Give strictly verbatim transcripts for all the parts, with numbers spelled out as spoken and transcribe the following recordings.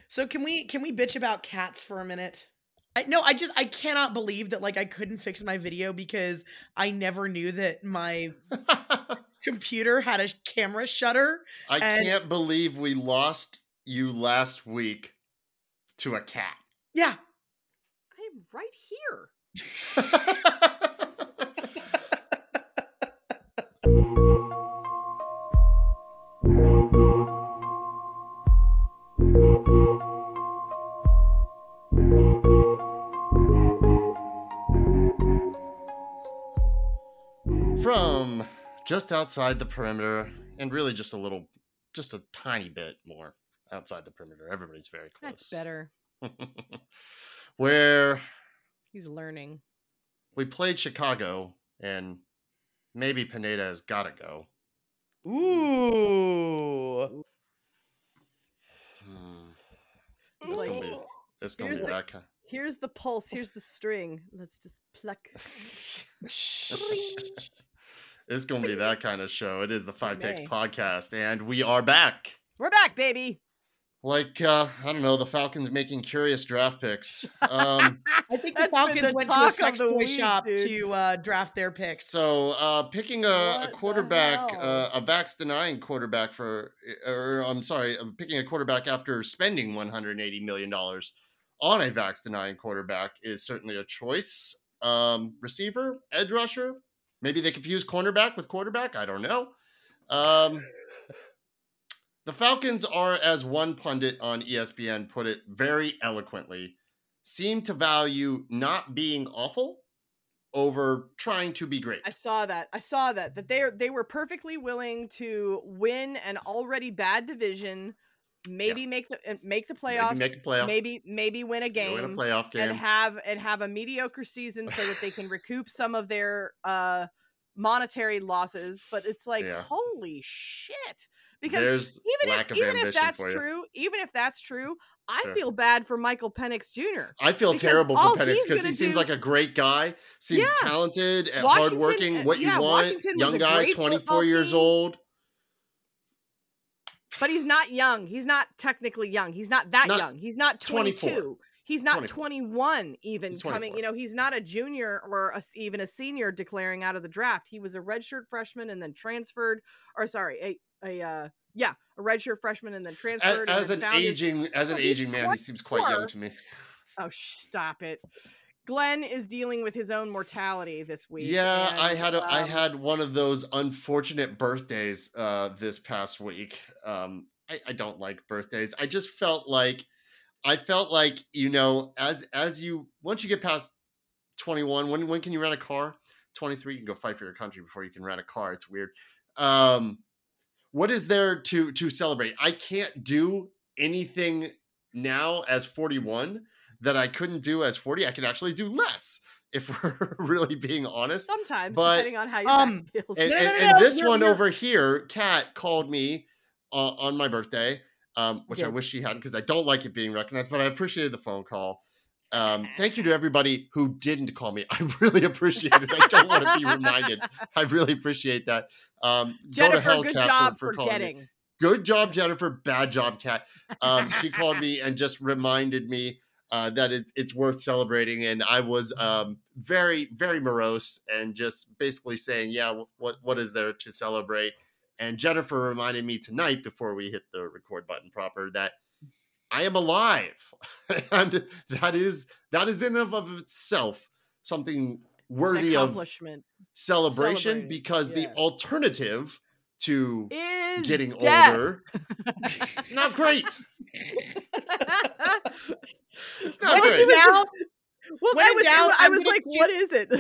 So can we can we bitch about cats for a minute? I no, I just I cannot believe that like I couldn't fix my video because I never knew that my computer had a camera shutter. I and can't believe we lost you last week to a cat. Yeah. I am right here. From just outside the perimeter, and really just a little, just a tiny bit more outside the perimeter. Everybody's very close. That's better. Where he's learning. We played Chicago, and maybe Pineda has got to go. Ooh. Hmm. It's It's like, gonna be. It's gonna be here's that kind. Here's the pulse. Here's the string. Let's just pluck. It's gonna be that kind of show. It is the Five May. Takes podcast, and we are back. We're back, baby. Like uh, I don't know, the Falcons making curious draft picks. Um, I think the That's been Falcons the went to a talk of sex the toy week, shop dude. to uh, draft their picks. so uh, picking a, What a the quarterback, hell? uh, a vax denying quarterback for, or I'm sorry, uh, picking a quarterback after spending one hundred eighty million dollars on a vax denying quarterback is certainly a choice. Um, receiver, edge rusher, maybe they confuse cornerback with quarterback. I don't know. Um, the Falcons are, as one pundit on E S P N put it very eloquently, seem to value not being awful over trying to be great. I saw that. I saw that. That they they were perfectly willing to win an already bad division, maybe Yeah. make the uh, make the playoffs, make a playoff. maybe maybe win a Go game, in a playoff game. and have and have a mediocre season so that they can recoup some of their uh monetary losses. But it's like, Yeah. holy shit. Because There's even lack if of even if ambition that's for you. true, even if that's true, I Sure. feel bad for Michael Penix Junior I feel because terrible all for Penix he's because he gonna seems do- like a great guy, seems Yeah. talented and Washington- hardworking, what yeah, you want, Washington was young a guy, great twenty-four football years team. old. But he's not young. He's not technically young. He's not that Not young. He's not twenty-four. twenty-two. He's not twenty-four. twenty-one even He's coming. twenty-four. You know, he's not a junior or a, even a senior declaring out of the draft. He was a redshirt freshman and then transferred. Or sorry, a a uh, yeah, a redshirt freshman and then As, transferred. and as then an found his- aging, as an Oh, he's aging man, he seems quite young twenty-four. to me. Oh, stop it. Glenn is dealing with his own mortality this week. Yeah, I and, had a, I um, had one of those unfortunate birthdays uh, this past week. Um, I, I don't like birthdays. I just felt like I felt like you know, as as you once you get past twenty-one, when when can you rent a car? twenty-three, you can go fight for your country before you can rent a car. It's weird. Um, what is there to to celebrate? I can't do anything now as forty-one that I couldn't do as forty. I can actually do less if we're really being honest. Sometimes, but- depending on how your Um, back feels. And, No, no, and, no, and no, this you're- one you're- over here, Kat called me uh, on my birthday, um, which I Yes. wish she hadn't because I don't like it being recognized, but I appreciated the phone call. Um, thank you to everybody who didn't call me. I really appreciate it. I don't want to be reminded. I really appreciate that. Um, go to Jennifer, hell, good Kat, job for, for calling me. forgetting. Good job, Jennifer. Bad job, Kat. Um, she called me and just reminded me uh, that it, it's worth celebrating. And I was um, very, very morose and just basically saying, yeah, what what is there to celebrate? And Jennifer reminded me tonight before we hit the record button proper that I am alive. And that is that is in and of itself something worthy of Accomplishment celebration Celebrating, because yeah. the alternative to is getting death. older it's not great. It's not Well, great. she was- Now, well, When I in was, doubt, I I'm was gonna like, choose- what is it?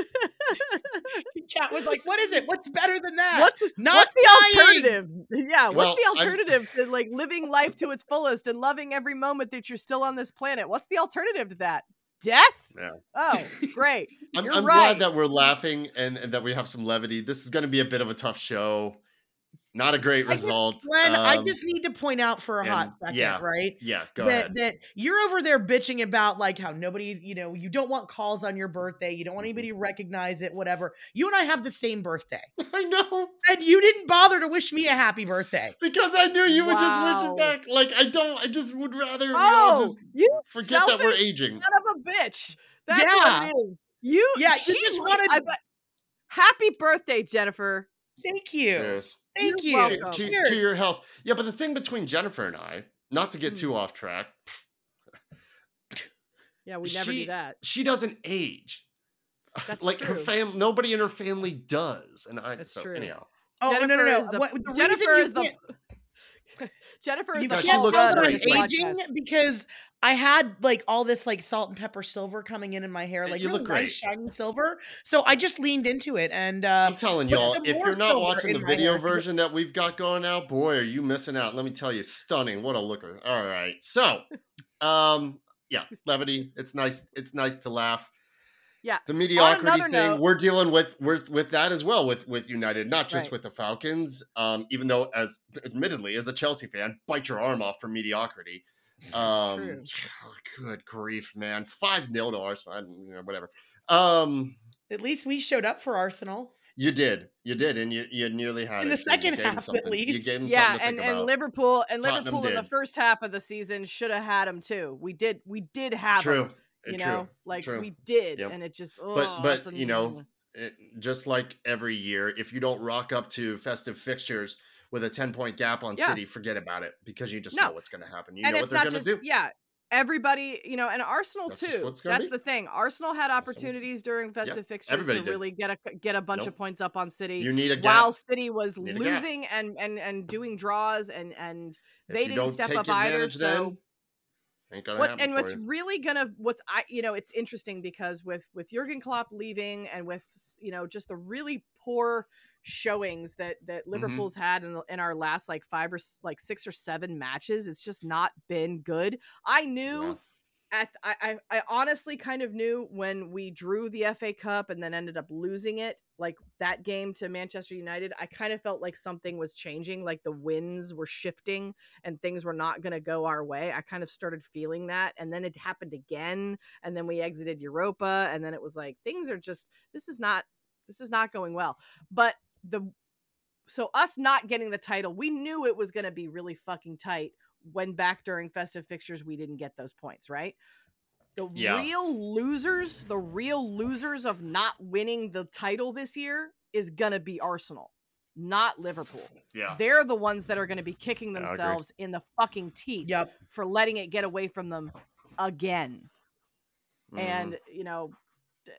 Cat was like, "What is it? What's better than that? what's Not what's the dying!" alternative? Yeah, what's Well, the I'm- alternative to like living life to its fullest and loving every moment that you're still on this planet? What's the alternative to that? Death? Yeah. Oh, great. I'm, You're I'm right. glad that we're laughing and, and that we have some levity. This is going to be a bit of a tough show. Not a great I just, result. Glenn, I Um, just need to point out for a hot and second, yeah, right? yeah, go That ahead. that you're over there bitching about like how nobody's, you know, you don't want calls on your birthday, you don't want Mhm. anybody to recognize it, whatever. You and I have the same birthday, I know. and you didn't bother to wish me a happy birthday. Because I knew you would just wish Wow. it back. Like, I don't, I just would rather we all Oh, just you forget that we're selfish aging. son of a bitch. That's Yeah. what it is. You, Yeah, you she just likes- wanted- I bet. Happy birthday, Jennifer. Thank you. Cheers. Thank You're you. To, welcome. to, Cheers. to your health. Yeah, but the thing between Jennifer and I, not to get Hmm. too off track, Yeah, we never she, do that. she doesn't age. That's like her true. fam, nobody in her family does. And I, That's so true. anyhow. Oh, no, no, Jennifer no. is the- What, the Jennifer reason you is the- can't- Jennifer is you the Yeah, she can't Paul looks tell Rudd that of I'm great. this aging podcast. because I had like all this like salt and pepper silver coming in in my hair, Yeah, like you really look nice great. shiny silver. So I just leaned into it, and uh, I'm telling put y'all, some if more you're not silver watching the in my video hair. version that we've got going now, boy, are you missing out. Let me tell you, stunning. What a looker. All right. So, um, yeah, levity. It's nice. It's nice to laugh. Yeah. The mediocrity another thing, note- we're dealing with with with that as well with with United, not just Right. with the Falcons. Um, even though, as admittedly, as a Chelsea fan, bite your arm off for mediocrity. Um, true. good grief, man, five nil to Arsenal. I, you know, whatever. Um, At least we showed up for Arsenal. you did, you did, and you you nearly had In it. the so you second gave 'em half, at something- You least. gave them Yeah, something to and, think and about. Liverpool and Tottenham Liverpool in the did. first half of the season should have had them too. We did we did have True, them, you true, know, like true. we did, Yep. and it just But oh, but so- you know, it, just like every year, if you don't rock up to festive fixtures with a ten point gap on Yeah. City, forget about it because you just No. know what's going to happen. You and know it's what they're not going just to do. yeah. Everybody, you know, and Arsenal That's just too. what's gonna That's be. the thing. Arsenal had what- opportunities during festive fixtures everybody to did. really get a get a bunch Nope. of points up on City. You need a gap. While City was Need a gap. losing and and and doing draws and and If they you didn't don't step take up either. advantage, So then ain't gonna what's happen and for what's you. really gonna what's I you know it's interesting because with with Jurgen Klopp leaving and with you know just the really poor showings that that Mm-hmm. Liverpool's had in, in our last like five or s- like six or seven matches, it's just not been good. I knew. Yeah. At I, I I honestly kind of knew when we drew the F A Cup and then ended up losing it, like that game to Manchester United. I kind of felt like something was changing, like the winds were shifting and things were not going to go our way. I kind of started feeling that, and then it happened again, and then we exited Europa, and then it was like things are just this is not this is not going well. But the so us not getting the title, we knew it was going to be really fucking tight. When back during festive fixtures, we didn't get those points, right? The Yeah. real losers, the real losers of not winning the title this year is going to be Arsenal, not Liverpool. Yeah. They're the ones that are going to be kicking Yeah, I agree. themselves in the fucking teeth Yep. for letting it get away from them again. Mhm. And, you know, th-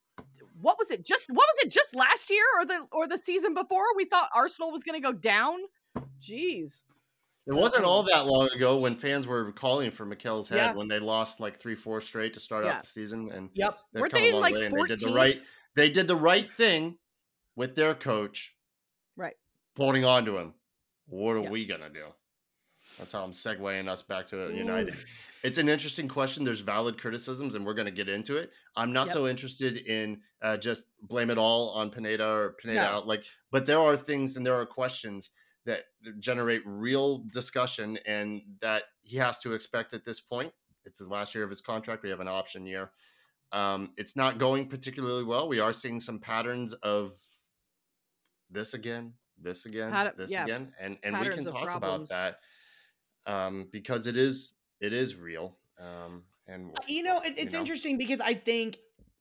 what was it? Just what was it just last year or the or the season before? We thought Arsenal was going to go down. Jeez. It So, wasn't all anyway. that long ago when fans were calling for Mikel's head Yeah. when they lost like three, four straight to start Yeah. out the season, and Yep. they've Weren't come they a in, long like, way, and they did the fourteenth? right. They did the right thing with their coach, Right. holding on to him. What are Yeah. we gonna do? That's how I'm segueing us back to United. Ooh. It's an interesting question. There's valid criticisms, and we're going to get into it. I'm not Yep. so interested in uh, just blame it all on Pineda or Pineda No. out. Like, but there are things and there are questions that generate real discussion, and that he has to expect at this point. It's his last year of his contract. We have an option year. Um, it's not going particularly well. We are seeing some patterns of this again, this again, Pat- this yeah, again, and and we patterns can of talk problems. about that um, because it is it is real. Um, and You know, it, it's know. interesting because I think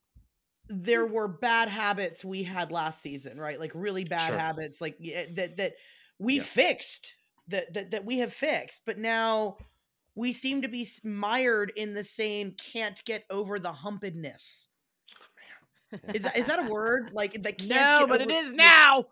there were bad habits we had last season, right? Like really bad Sure. habits, like yeah, that that we Yeah. fixed, that, that that we have fixed, but now we seem to be s- mired in the same can't get over the humpedness. Is that is that a word? Like that can't No, get but over, it is like, now.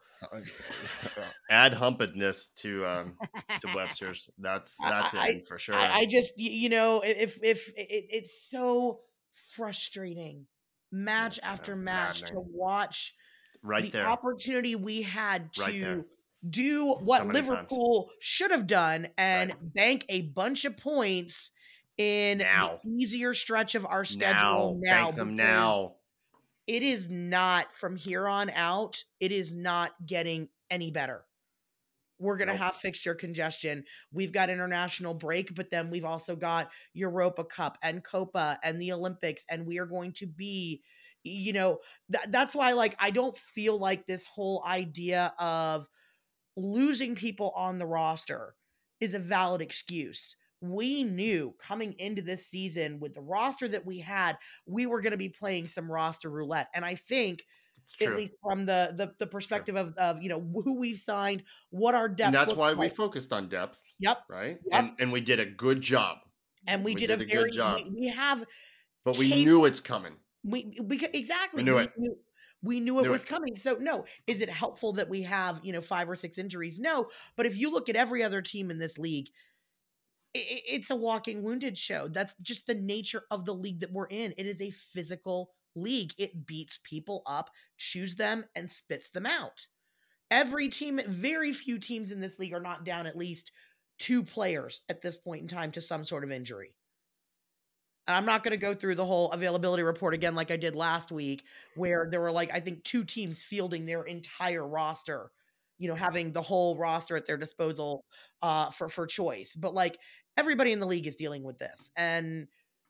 Add humpedness to um, to Webster's. That's that's I- in for sure. I, I just y- you know if if it, it's so frustrating match Yeah, after yeah, match to maddening. watch right the there. opportunity we had Right there. to do what many times. Liverpool should have done and bank a bunch of points in Now. the easier stretch of our now, schedule now. bank them because now. It is not from here on out. It is not getting any better. we're going to Nope. have fixture congestion. We've got international break, but then we've also got Europa Cup and Copa and the Olympics, and we are going to be, you know, th- that's why, like, I don't feel like this whole idea of losing people on the roster is a valid excuse. We knew coming into this season with the roster that we had, we were going to be playing some roster roulette. And I think, It's at true. least from the the, the perspective of, of, you know, who we've signed, what our depth And that's looks why we like. focused on depth, Yep. right? Yep. And and we did a good job. And we, We did, did a a very, good job. we, we have, But we cap- knew it's coming. we, we could- exactly. We knew we, it. Knew, we knew it Knew was it. coming. So no, is it helpful that we have, you know, five or six injuries? No. But if you look at every other team in this league, it, it's a walking wounded show. That's just the nature of the league that we're in. It is a physical league. It beats people up, chews them, and spits them out. Every team, very few teams in this league are not down at least two players at this point in time to some sort of injury. And I'm not going to go through the whole availability report again like I did last week, where there were, like, I think two teams fielding their entire roster, you know, having the whole roster at their disposal uh, for, for choice. But, like, everybody in the league is dealing with this. And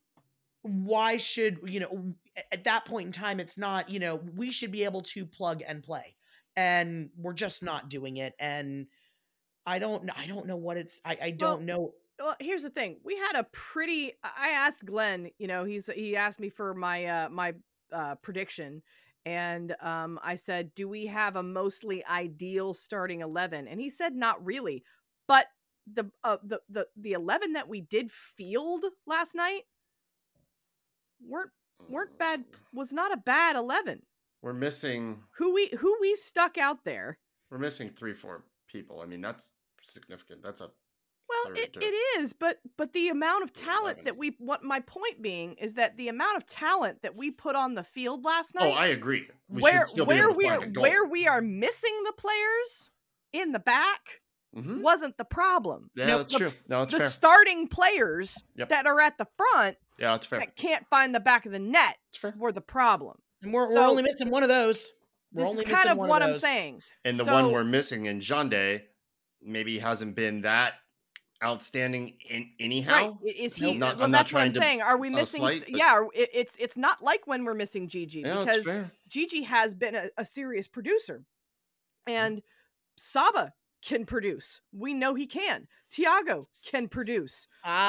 why should, you know, at that point in time, it's not, you know, we should be able to plug and play. And we're just not doing it. And I don't know. I don't know what it's, I, I don't Well, know. Well, here's the thing. We had a pretty I asked Glenn, you know, he's he asked me for my uh my uh prediction, and um I said, "Do we have a mostly ideal starting eleven?" And he said not really. But the uh, the the the eleven that we did field last night weren't weren't bad was not a bad eleven. We're missing Who we who we stuck out there. we're missing three, four people. I mean, that's significant. That's a Well, third it, to- it is, but but the amount of talent eleven. that we what my point being is that the amount of talent that we put on the field last Oh, night, I agree. We where should still be where able to we find are a goal. where we are missing the players in the back Mhm. wasn't the problem. Yeah, No, that's the, true. No, it's the fair. starting players Yep. that are at the front Yeah, it's fair. that can't find the back of the net It's fair. were the problem. And we're, So, we're only missing one of those. We're This only is kind missing of one what of I'm those. saying. And the So- one we're missing in Jande maybe hasn't been that outstanding in anyhow. Right? Is he? Nope. Not- well, I'm not that's what I'm trying to- saying. Are we it's not a missing? slight, but- yeah, it, it's it's not like when we're missing Gigi Yeah, because it's fair. Gigi has been a, a serious producer, and Saba can produce. We know he can. Tiago can produce.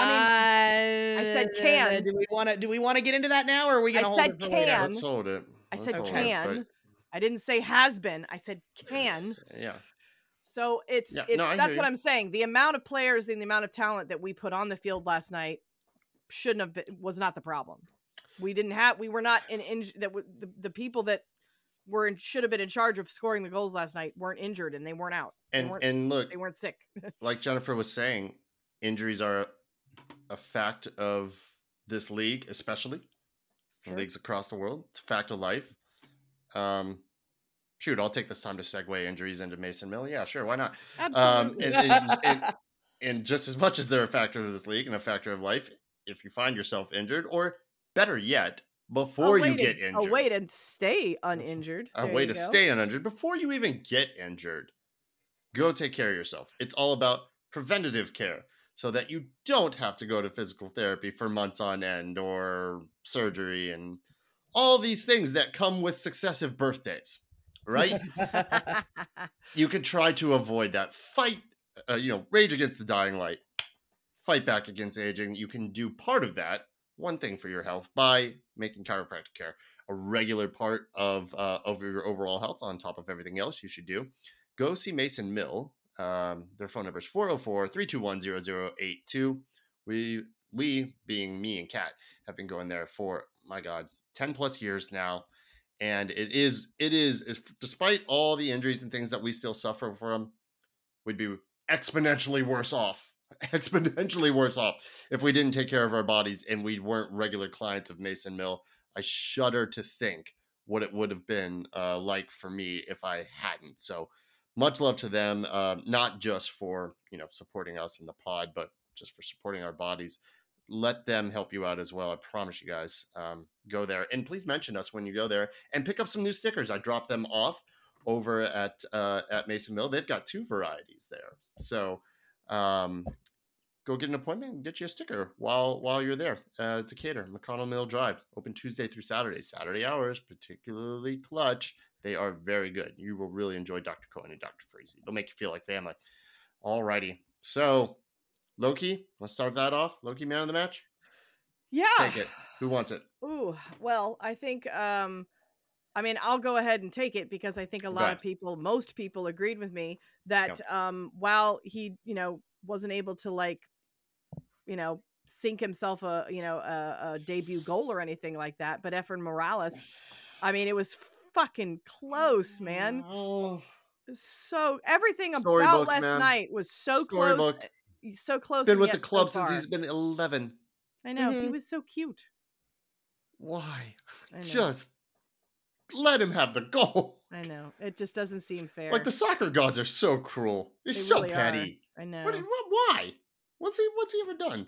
I, I said can. Do we want to? Do we want to get into that now, or are we I going to hold said it for later? can. Let's hold it. I Let's said hold it, can. I didn't say has been. I said can. but- yeah. So it's Yeah, it's no, I that's hear what you. I'm saying. The amount of players and the amount of talent that we put on the field last night shouldn't have been was not the problem. We didn't have we were not in, in that w- the, the people that were in, should have been in charge of scoring the goals last night weren't injured and they weren't out. They And weren't, and look, they weren't sick. like Jennifer was saying, injuries are a fact of this league, especially Sure. leagues across the world. It's a fact of life. Um, shoot, I'll take this time to segue injuries into Mason Mill. Yeah, sure, why not? Um, Absolutely. and, and, and, and just as much as they're a factor of this league and a factor of life, if you find yourself injured, or better yet, before you get and, injured, a way to stay uninjured. a There way you to go. stay uninjured before you even get injured. Go take care of yourself. It's all about preventative care so that you don't have to go to physical therapy for months on end or surgery and all these things that come with successive birthdays, right? You can try to avoid that. Fight, uh, you know, rage against the dying light. Fight back against aging. You can do part of that, one thing for your health, by making chiropractic care a regular part of uh, of your overall health on top of everything else you should do. Go see Mason Mill. Um, their phone number is four oh four, three two one, zero zero eight two. We, we, being me and Kat, have been going there for, my God, ten plus years now. And it is, it is, is, despite all the injuries and things that we still suffer from, we'd be exponentially worse off, exponentially worse off if we didn't take care of our bodies and we weren't regular clients of Mason Mill. I shudder to think what it would have been uh, like for me if I hadn't. So much love to them, uh, not just for, you know, supporting us in the pod, but just for supporting our bodies. Let them help you out as well. I promise you guys. Um, go there and please mention us when you go there and pick up some new stickers. I drop them off over at uh, at Mason Mill. They've got two varieties there. So um, go get an appointment and get you a sticker while while you're there. Uh, Decatur, McConnell Mill Drive, open Tuesday through Saturday. Saturday hours, particularly clutch. They are very good. You will really enjoy Doctor Cohen and Doctor Frazee. They'll make you feel like family. Alrighty. So, Loki, let's start that off. Loki, man of the match? Yeah. Take it. Who wants it? Ooh, well, I think, um, I mean, I'll go ahead and take it because I think a lot of people, most people agreed with me that yep. um, while he, you know, wasn't able to like, you know, sink himself a, you know, a, a debut goal or anything like that, but Efrain Morales, I mean, it was fucking close, man. Oh. So everything Storybook, about last man. night was so Storybook. close. So close. Been with the club so since he's been eleven. I know. Mm-hmm. He was so cute. Why? I know. Just let him have the goal. I know. It just doesn't seem fair. Like the soccer gods are so cruel. They're They so really petty. are. I know. What, what, why? What's he What's he ever done?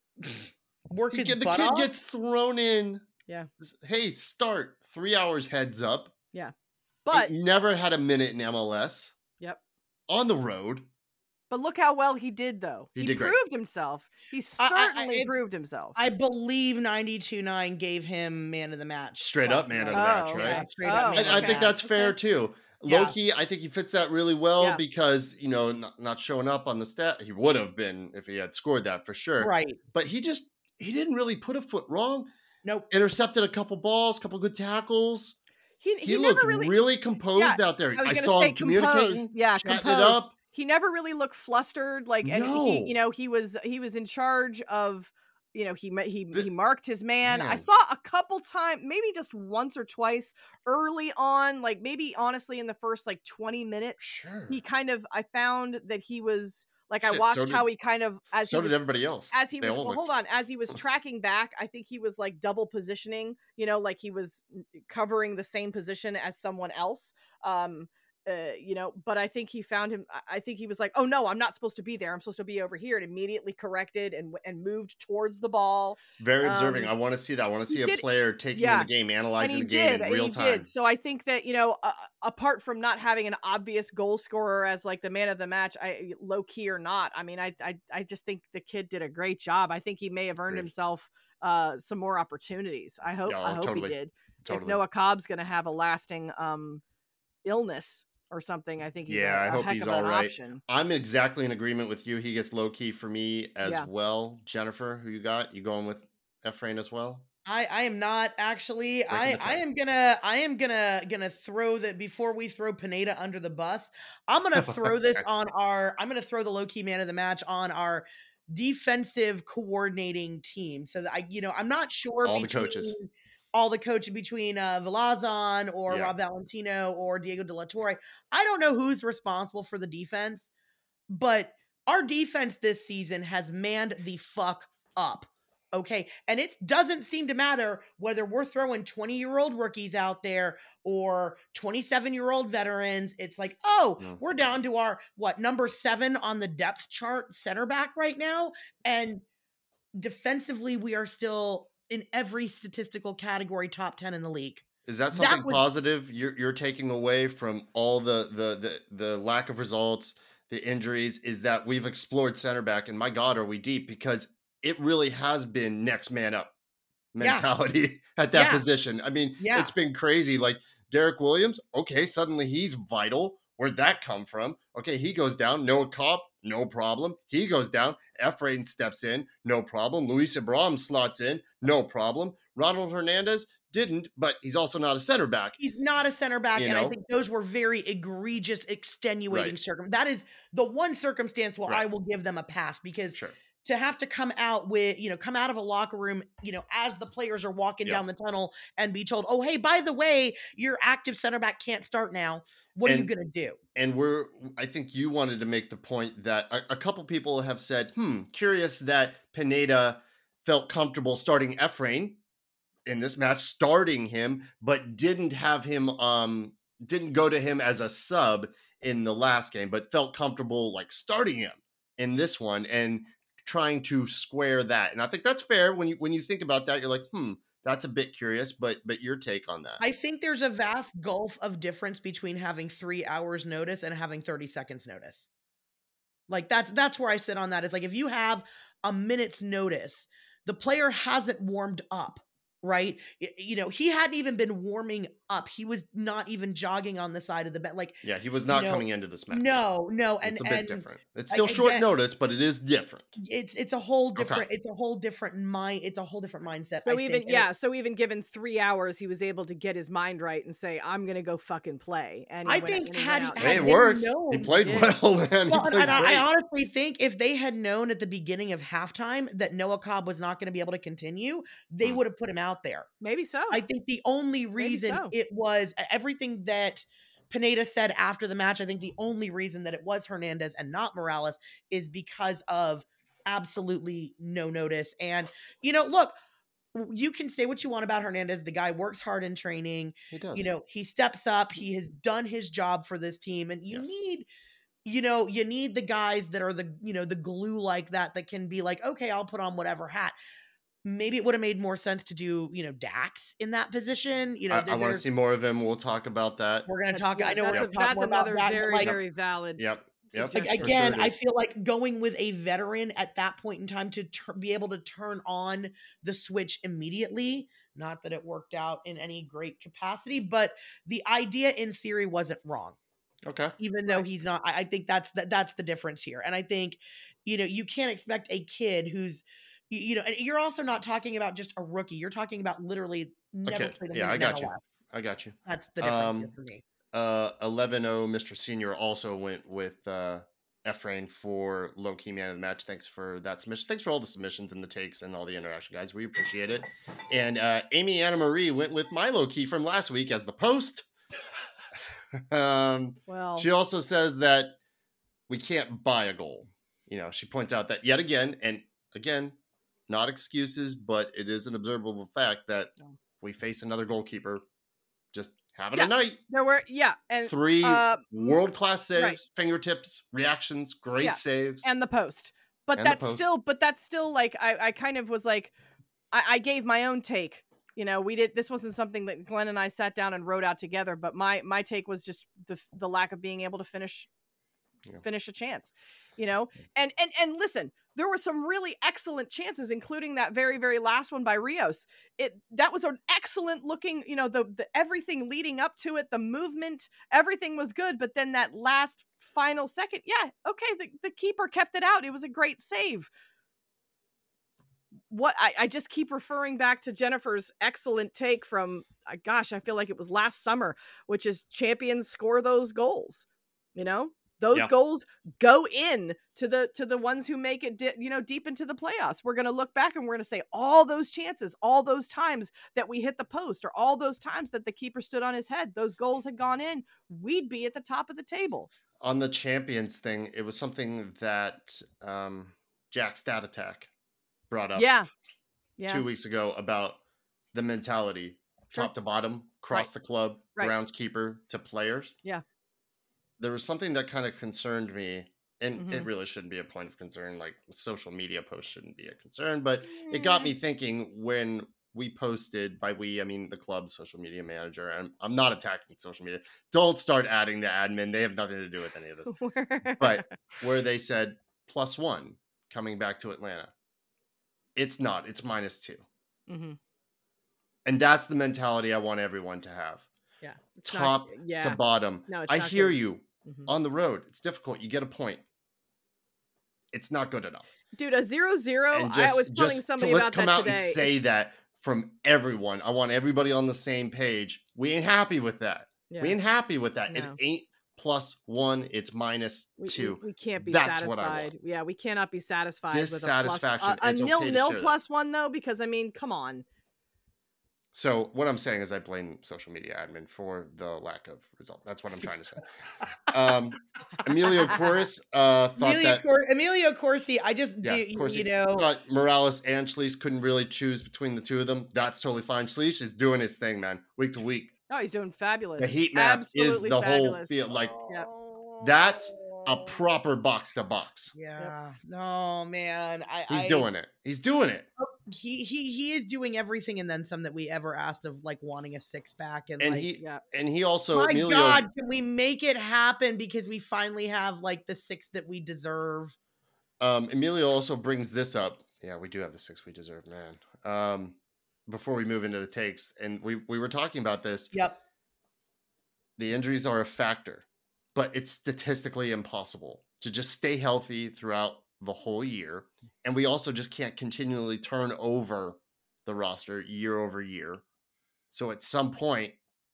Work He his get- the butt kid off? gets thrown in. Yeah. Hey, start three hours heads up. Yeah. But He never had a minute in M L S. Yep. On the road. But look how well he did, though. He He, did great. proved himself. He I- I- certainly it- proved himself. I believe ninety-two nine gave him man of the match. Straight up man of the match, Oh, right? Yeah, straight up Oh, man of I, I the think match. that's fair Okay. too. Yeah. Loki, I think he fits that really well Yeah. because, you know, not, not showing up on the stat, he would have been if he had scored that for sure. Right. But he just, he didn't really put a foot wrong. Nope. Intercepted a couple balls, couple good tackles. He, He, he, looked never really, really. composed out there. I was I gonna saw say him communicating, composed. Yeah, chatting it composed. up. He never really looked flustered. Like, and No. he, you know, he was he was in charge of. You know, he ma- he The- he marked his man. I Man. saw a couple times, maybe just once or twice early on, like maybe honestly in the first like twenty minutes. Sure. He kind of, I found that he was like, I Shit, watched so did- how he kind of as so he did was everybody else. as he They was all well, looked- hold on as he was tracking back. I think he was like double positioning, you know, like he was covering the same position as someone else. Um, uh, you know, but I think he found him. I- I think he was like, "Oh no, I'm not supposed to be there. I'm supposed to be over here," and immediately corrected and and moved towards the ball. Very observing. um, I want to see that. I want to he see a did- player taking yeah. in the game, And analyzing he the game did, in and real he time. did. So I think that, you know, uh, apart from not having an obvious goal scorer as like the man of the match, I low key or not, I mean, I I I just think the kid did a great job. I think he may have earned Agreed. himself uh some more opportunities. I hope Yeah, I oh, hope totally. he did. Totally. If Noah Cobb's going to have a lasting um illness or something, I think he's Yeah, a, I a hope heck he's of an all right. option. I'm exactly in agreement with you. He gets low key for me as Yeah. well. Jennifer, who you got? You going with Efrain as well? I, I am not actually. Breaking I, the I tie. am gonna I am gonna gonna throw that before we throw Pineda under the bus. I'm gonna throw this on our. I'm gonna throw the low key man of the match on our defensive coordinating team. So that I, you know, I'm not sure All the between coaches. all the coaches between uh, Velazon or Yeah. Rob Valentino or Diego De La Torre. I don't know who's responsible for the defense, but our defense this season has manned the fuck up. Okay. And it doesn't seem to matter whether we're throwing twenty year old rookies out there or twenty-seven year old veterans. It's like, oh, Yeah. we're down to our, what, number seven on the depth chart center back right now. And defensively, we are still in every statistical category top ten in the league. Is that That something was- positive you're you're taking away from all the, the the the lack of results, the injuries? Is that we've explored center back, and my God, are we deep? Because it really has been next man up Yeah. mentality at that Yeah. position. I mean, Yeah. it's been crazy. Like Derek Williams, okay, suddenly he's vital. Where'd that come from? Okay, he goes down. Noah Cobb, no problem. He goes down. Efrain steps in, no problem. Luis Abraham slots in, no problem. Ronald Hernandez didn't, but he's also not a center back. He's not a center back, You and I know? think those were very egregious, extenuating Right. circum. That is the one circumstance where I Right. will give them a pass because Sure. to have to come out with, you know, come out of a locker room, you know, as the players are walking Yeah. down the tunnel and be told, oh, hey, by the way, your active center back can't start now. What are you And- going to do? And we're, I think you wanted to make the point that a, a couple people have said, hmm, curious that Pineda felt comfortable starting Efrain in this match, starting him, but didn't have him, um, didn't go to him as a sub in the last game, but felt comfortable like starting him in this one and trying to square that. And I think that's fair when you when you think about that. You're like, hmm, That's a bit curious, but but your take on that? I think there's a vast gulf of difference between having three hours notice and having thirty seconds notice. Like that's that's where I sit on that. It's like if you have a minute's notice, the player hasn't warmed up, right? Y- You know, he hadn't even been warming up. He was not even jogging on the side of the bed. Like, Yeah, he was you not know, coming into this match. no, no, and It's a bit and different. It's I- still short again, notice, but it is different. it's it's a whole Okay. different it's a whole different mind it's a whole different mindset. So I even think. And it- yeah, so even given three hours, he was able to get his mind right and say, "I'm gonna go fucking play." And he I went- think and he had went he- out Hey, and it they works. known- He played Yeah. well, man. Well, he and, played and I, great. I honestly think if they had known at the beginning of halftime that Noah Cobb was not going to be able to continue, they Hmm. would have put him out there. maybe so. I think the only reason so. it was everything that Pineda said after the match, I think the only reason that it was Hernandez and not Morales is because of absolutely no notice. And, you know, look, you can say what you want about Hernandez. The guy works hard in training. He does. You know, he steps up. He has done his job for this team. And you Yes. need, you know, you need the guys that are the, you know, the glue like that, that can be like, okay, I'll put on whatever hat. Maybe it would have made more sense to do, you know, Dax in that position. You know, I, there- I want to there's- see more of him. We'll talk about that. we're going to That's- talk. yeah, I know we're that's, going a, to talk that's more about another that. but, very, like, very valid. Yep. Yep. suggestion. like, for again, sure it I is. feel like going with a veteran at that point in time to tur- be able to turn on the switch immediately. Not that it worked out in any great capacity, but the idea in theory wasn't wrong. Okay. Even though Right. he's not. I, I think that's that that's the difference here. And I think, you know, you can't expect a kid who's, you, you know, and you're also not talking about just a rookie. You're talking about literally never Okay. played a Yeah, league I in got you. M L S. I got you. That's the difference here Um, for me. Uh, eleven oh, Mister Senior also went with uh, Efrain for low key man of the match. Thanks for that submission. Thanks for all the submissions and the takes and all the interaction, guys. We appreciate it. And uh, Amy Anna Marie went with my low key from last week as the post. um, Well, she also says that we can't buy a goal. You know, she points out that yet again, and again, not excuses, but it is an observable fact that No. we face another goalkeeper just having Yeah. a night. there were yeah, and Three uh, world class saves, right. fingertips, reactions, great Yeah, saves. and the post. But And the that's post. still, but that's still like I, I kind of was like, I, I gave my own take. You know, we did. This wasn't something that Glenn and I sat down and wrote out together. But my my take was just the the lack of being able to finish Yeah. finish a chance. You know, and and and listen, there were some really excellent chances, including that very very last one by Rios. It that was an excellent looking. You know, the the everything leading up to it, the movement, everything was good. But then that last final second, yeah, okay, the the keeper kept it out. It was a great save. What I, I just keep referring back to Jennifer's excellent take from, uh, gosh, I feel like it was last summer, which is champions score those goals. You know, those Yeah. goals go in to the to the ones who make it, di- you know, deep into the playoffs. We're going to look back and we're going to say all those chances, all those times that we hit the post, or all those times that the keeper stood on his head, those goals had gone in, we'd be at the top of the table. On the champions thing, it was something that um, Jack Stat Attack brought up Yeah, yeah, two weeks ago about the mentality, Sure. top to bottom, across the club, Right. groundskeeper to players. Yeah. There was something that kind of concerned me, and it Mhm. really shouldn't be a point of concern. Like social media posts shouldn't be a concern, but it got me thinking when we posted, by we, I mean the club's social media manager, and I'm not attacking social media. Don't start adding the admin. They have nothing to do with any of this. But where they said plus one coming back to Atlanta. It's not. It's minus two. hmm And that's the mentality I want everyone to have. yeah, it's not- Top yeah, to bottom. No, it's I not hear good. you. Mhm. On the road, it's difficult. You get a point. It's not good enough. Dude, a zero zero. And I was just, telling just somebody let's about come that out today. and say It's- that from everyone. I want everybody on the same page. We ain't happy with that. yeah, We ain't happy with that. No. It ain't plus one. It's minus we, we- two. We, can't be That's what I satisfied. want. Yeah, we cannot be satisfied with a plus. Dissatisfaction. A, a It's okay nil to nil share that. plus one though, because I mean, come on. So what I'm saying is I blame social media admin for the lack of result. That's what I'm trying to say. Um, Emilio Corus uh, thought Emilio, that Cor- Emilio Corsi, I just yeah, do, of course you he know, thought Morales and Schlieff couldn't really choose between the two of them. That's totally fine. Schlieff is doing his thing, man, week to week. Oh, he's doing fabulous. The heat map Absolutely is the whole fabulous. field. Like Yep. that's a proper box to box. Yeah. No, man. I, He's I, doing it. He's doing it. he he he is doing everything and then some that we ever asked of, like wanting a six pack and, And like, he Yeah. and he also my Emilio. God, can we make it happen because we finally have like the six that we deserve? Um, Emilio also brings this up. Yeah, we do have the six we deserve, man. Um, before we move into the takes, and we we were talking about this. Yep. The injuries are a factor, but it's statistically impossible to just stay healthy throughout the whole year. And we also just can't continually turn over the roster year over year. So at some point,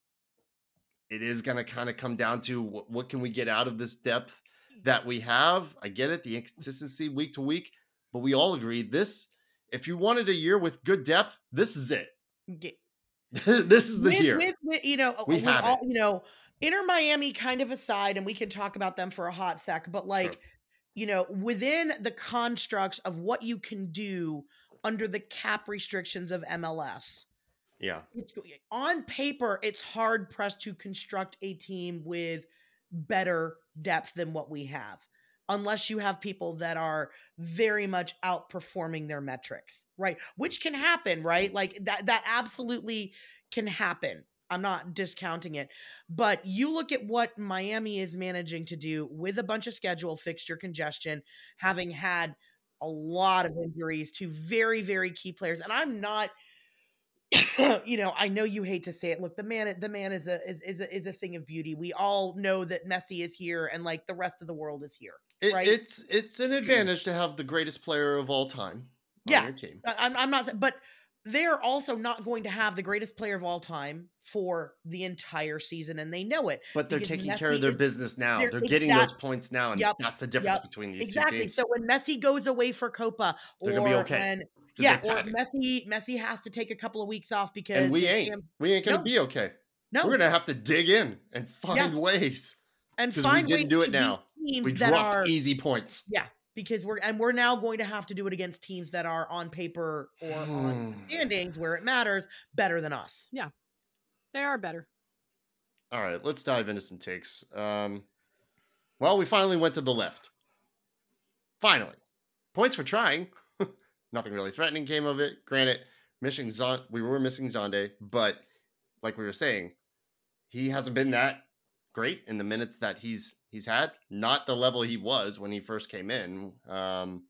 it is going to kind of come down to what, what can we get out of this depth that we have. I get it, the inconsistency week to week, but we all agree this, if you wanted a year with good depth, this is it. Get, this is the with, year. with, with, you know, We with have all, it. you know, Inter Miami kind of aside, and we can talk about them for a hot sec, but like, Sure. you know, within the constructs of what you can do under the cap restrictions of M L S. Yeah. It's on paper, it's hard pressed to construct a team with better depth than what we have, unless you have people that are very much outperforming their metrics, right? Which can happen, right? Like that, that absolutely can happen. I'm not discounting it, but you look at what Miami is managing to do with a bunch of schedule fixture congestion, having had a lot of injuries to very, very key players. And I'm not, you know, I know you hate to say it. Look, the man, the man is a is is a, is a thing of beauty. We all know that Messi is here, and like the rest of the world is here. It, right? It's it's an advantage to have the greatest player of all time on Yeah. your team. I- I'm I'm not, but they're also not going to have the greatest player of all time for the entire season, and they know it. But they're because taking Messi care of their is- business now. they're- They're getting exact- those points now, and Yep, that's the difference yep, between these exactly. two teams. So when Messi goes away for Copa, or They're gonna be okay, when 'cause yeah, they or panic. Messi Messi has to take a couple of weeks off because and we his ain't. fam- We ain't gonna No. be okay. no, We're gonna have to dig in and find ways and because we find didn't ways do to it now. beat teams We that dropped are easy points. yeah, because we're and we're now going to have to do it against teams that are on paper or on Hmm. standings where it matters better than us. They are better. All right, let's dive into some takes. Um, well, we finally went to the left. Finally, points for trying. Nothing really threatening came of it. Granted, missing Zon- we were missing Zonde, but like we were saying, he hasn't been that great in the minutes that he's he's had. Not the level he was when he first came in. Um,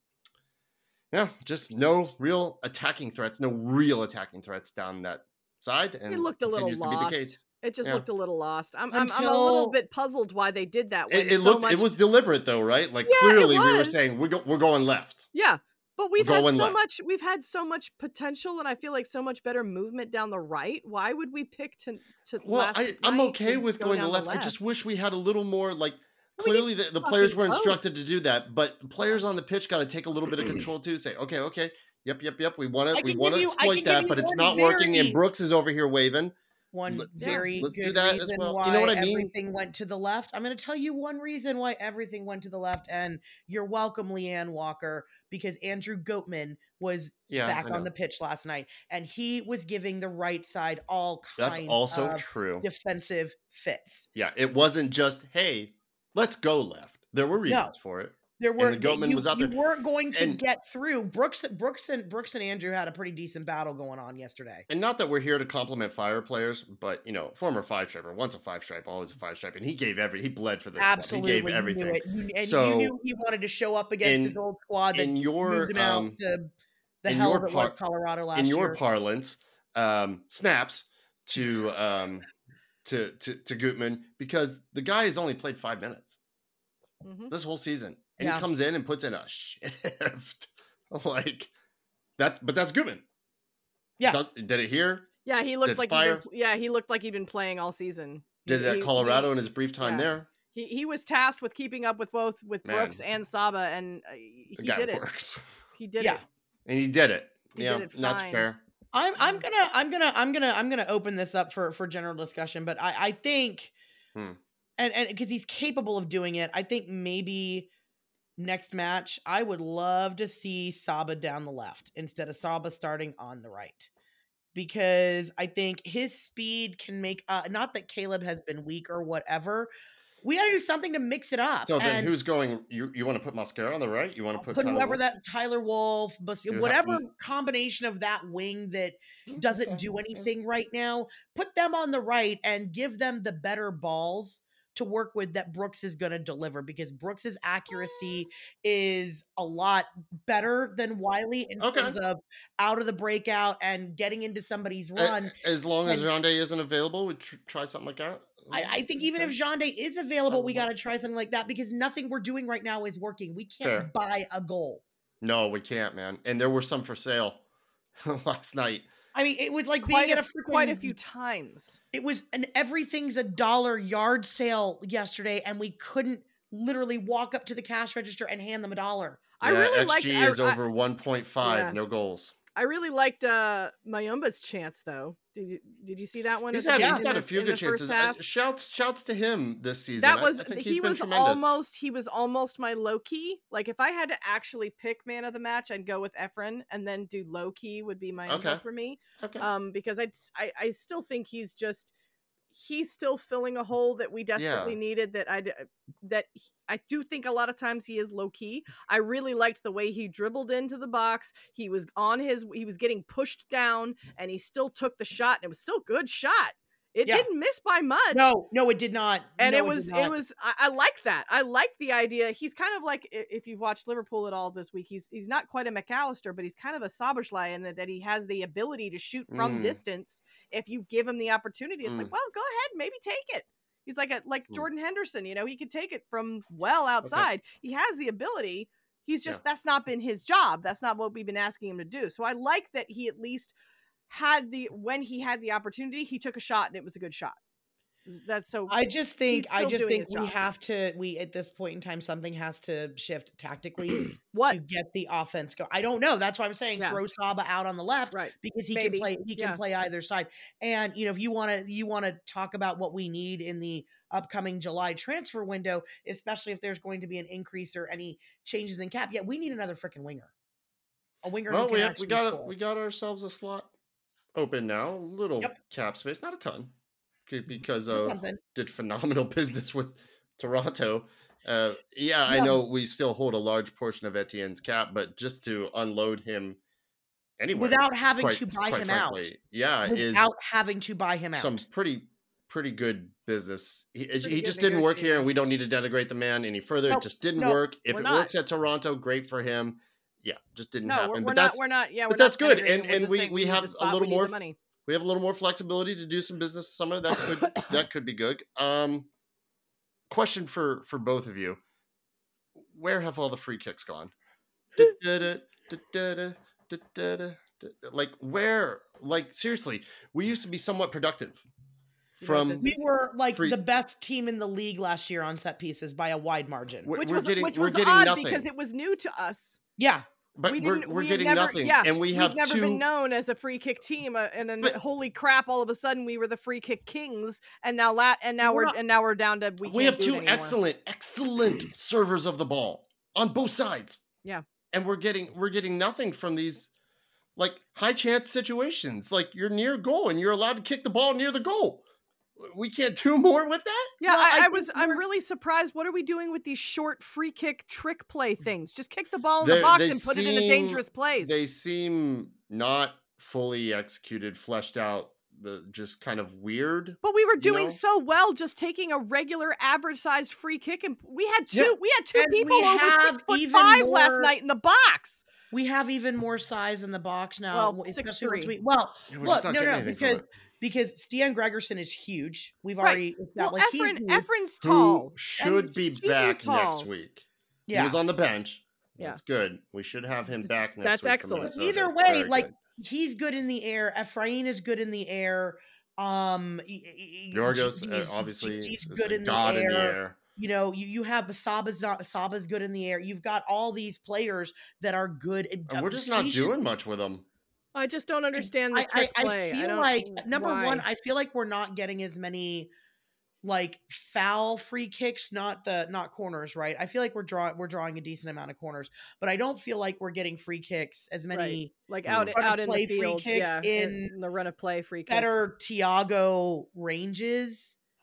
yeah, just no real attacking threats, no real attacking threats down that side, and It looked a little continues to be the lost. case. It just Yeah. looked a little lost. I'm I'm, I'm a little Until- bit puzzled why they did that. When It, it so looked much, it was deliberate though, right? Like Yeah, it clearly we were was. saying we're go- we're going left. yeah. But we've We're had going so left. much. We've had so much potential, and I feel like so much better movement down the right. Why would we pick to to? Well, last I, I'm night okay to with go going to down left. the I just left? wish we had a little more like We need clearly the, the fucking players were both. instructed to do that, but the players on the pitch got to take a little bit of control too. Say, okay, okay, yep, yep, yep. We want I to we can want to give you- I can exploit give that, you but it's one not working. And very- Brooks is over here waving. One Let's- very let's do good that as reason well. why You know what I mean? everything went to the left. I'm going to tell you one reason why everything went to the left, and you're welcome, Leanne Walker, because Andrew Goatman was Yeah, back I on know. the pitch last night, and he was giving the right side all kinds That's also of true. defensive fits. Yeah, it wasn't just hey, let's go left. There were reasons for it. There were the Goatman you, was out you there. weren't going to And- get through. Brooks, Brooks, and Brooks and Andrew had a pretty decent battle going on yesterday. And not that we're here to compliment fire players, but you know, former five striper, once a five stripe, always a five stripe, and he gave every he bled for this. club. Absolutely, He gave you everything. knew it. You, and So, you knew he wanted to show up against in- his old squad that in your moved him out um, to the in hell your that par- was Colorado last in your year. parlance, um, snaps to um to to to Gutman because the guy has only played five minutes Mhm. this whole season, and Yeah. he comes in and puts in a shift like that. But that's Gutman. Yeah. Does- did it here? Yeah, he looked Did like he'd fire- been, pl- yeah he looked like he'd been playing all season. Did He- it at he- Colorado in his brief time yeah. there? He, he he was tasked with keeping up with both with Man. Brooks and Saba, and uh, The he guy did it. works, He did Yeah. it. and he did it. He yeah, did it and that's fine. fair. I'm I'm gonna I'm gonna I'm gonna I'm gonna open this up for for general discussion, but I I think, Hmm. and and because he's capable of doing it, I think maybe next match I would love to see Saba down the left instead of Saba starting on the right, because I think his speed can make uh, not that Caleb has been weak or whatever, We got to do something to mix it up. So then and who's going? You you want to put Mascara on the right? You want to put, put Tyler whoever Wolf? that Tyler Wolf, Bus- You have- whatever combination of that wing that doesn't Okay. do anything right now, put them on the right and give them the better balls to work with that Brooks is going to deliver, because Brooks's accuracy is a lot better than Wiley in Okay. terms of out of the breakout and getting into somebody's A- run. As long as And- Jande isn't available, we tr- try something like that. I, I think even Okay. if Jande is available, we Tyler got to try something like that, because nothing we're doing right now is working. We can't Fair. buy a goal. No, we can't, man. And there were some for sale last night. I mean, it was like Quite being a, at a freaking, quite a few times. It was an everything's a dollar yard sale yesterday, and we couldn't literally walk up to the cash register and hand them a dollar. I Yeah, really X liked. G I, is I- over one point five, Yeah. no goals. I really liked uh Mayumba's chance though. Did you did you see that one? He's at the had, end he's in had a the- few in good the first chances. Uh, half? Shouts, shouts to him this season. That I- was I think he he's been was tremendous. almost he was almost my low key. Like if I had to actually pick man of the match, I'd go with Efren, and then do low key would be my Okay. for me. Okay. Um, because I, I I still think he's just he's still filling a hole that we desperately Yeah. needed. That I that he- I do think a lot of times he is low key. I really liked the way he dribbled into the box. He was on his he was getting pushed down, and he still took the shot, and it was still a good shot. It Yeah. didn't miss by much. No, no, it did not. And No, it did was, it, not. was. I, I like that. I like the idea. He's kind of like, i- if you've watched Liverpool at all this week, he's he's not quite a McAllister, but he's kind of a Szoboszlai in that, that he has the ability to shoot from Mm. distance if you give him the opportunity. It's Mm. like, well, go ahead, maybe take it. He's like a like Mm. Jordan Henderson. You know, he could take it from well outside. He has the ability. He's just that's not been his job. That's not what we've been asking him to do. So I like that he at least had the when he had the opportunity, he took a shot and it was a good shot. That's so. I just think he's I still just doing think his we job. have to we at this point in time something has to shift tactically What? to get the offense go. I don't know. That's why I'm saying Yeah. throw Saba out on the left Right. because he Maybe. can play he can Yeah. play either side. And you know, if you want to you want to talk about what we need in the upcoming July transfer window, especially if there's going to be an increase or any changes in cap, yeah, we need another freaking winger. A winger who Well, can we, actually we got score. we got ourselves a slot open now. Little Yep. cap space, not a ton, c- because Or uh, something. did phenomenal business with Toronto. Uh, yeah, I Yeah. know we still hold a large portion of Etienne's cap, but just to unload him anywhere Without having quite, to buy quite him frankly, yeah, is Without having to buy him out. some pretty pretty good business. He, Pretty he good just didn't work here, negotiating. and we don't need to denigrate the man any further. Nope, It just didn't nope, work. If we're it not. works at Toronto, great for him. Yeah, just didn't No, we're, happen. we're But not. that's We're not. Yeah, but we're not that's good, denigrating and him. We're and just we saying we need have the a spot, little we need the more money. we have a little more flexibility to do some business this summer. That could that could be good. Um, question for for both of you: where have all the free kicks gone? Da-da-da, da-da-da, da-da-da, da-da. Like where? Like seriously, we used to be somewhat productive. You know what From this We is? were like free- the best team in the league last year on set pieces by a wide margin. we're, Which we're was getting which we're was getting odd nothing, because it was new to us. Yeah. but we we're didn't, we're we had getting never, nothing, yeah, and we we've have never two. been known as a free kick team, uh, and then But- holy crap! All of a sudden, we were the free kick kings, and now la- and now We're we're not- and now we're down to we, we can't have do it two anymore. excellent, excellent servers of the ball on both sides. Yeah. And we're getting we're getting nothing from these like high chance situations. Like you're near goal and you're allowed to kick the ball near the goal. We can't do more with that. Yeah, Well, I I, I think was. I'm we're- really surprised. What are we doing with these short free kick trick play things? Just kick the ball in They're- the box they and put it in a seem- dangerous place. They seem not fully executed, fleshed out, the just kind of weird. But we were you doing know? so well, just taking a regular, average-sized free kick, and we had two. Yeah. We had two And we people over have six foot even five last more- night in the box. We have even more size in the box now. Well, especially six once three. we, well, Yeah, we're look, just not no, getting no, anything from because it. because Stian Gregerson is huge. We've Right. already Well, established he's Efren, huge. Efren's Who tall. should and be Gigi's back tall. next week. He yeah. was on the bench. Yeah. That's good. We should have him That's- back next that's week. for excellent. Minnesota. Either It's way, very like good. he's good in the air. Ephraim is good in the air. Um, y- y- y- Yorgos, Gigi uh, is- obviously, Gigi's is good a in the god air. in the air. You know, you, you have Saba's not Saba's good in the air. You've got all these players that are good. And uh, we're just not Sneesh is- doing much with them. I just don't understand the I, I, trick I play. feel don't like know number one, why. I feel like we're not getting as many like foul free kicks, not the not corners, right? I feel like we're drawing we're drawing a decent amount of corners, but I don't feel like we're getting free kicks as many like Mm. out Run of out in play the free field, kicks yeah, in in the run of play free kicks. better Tiago ranges.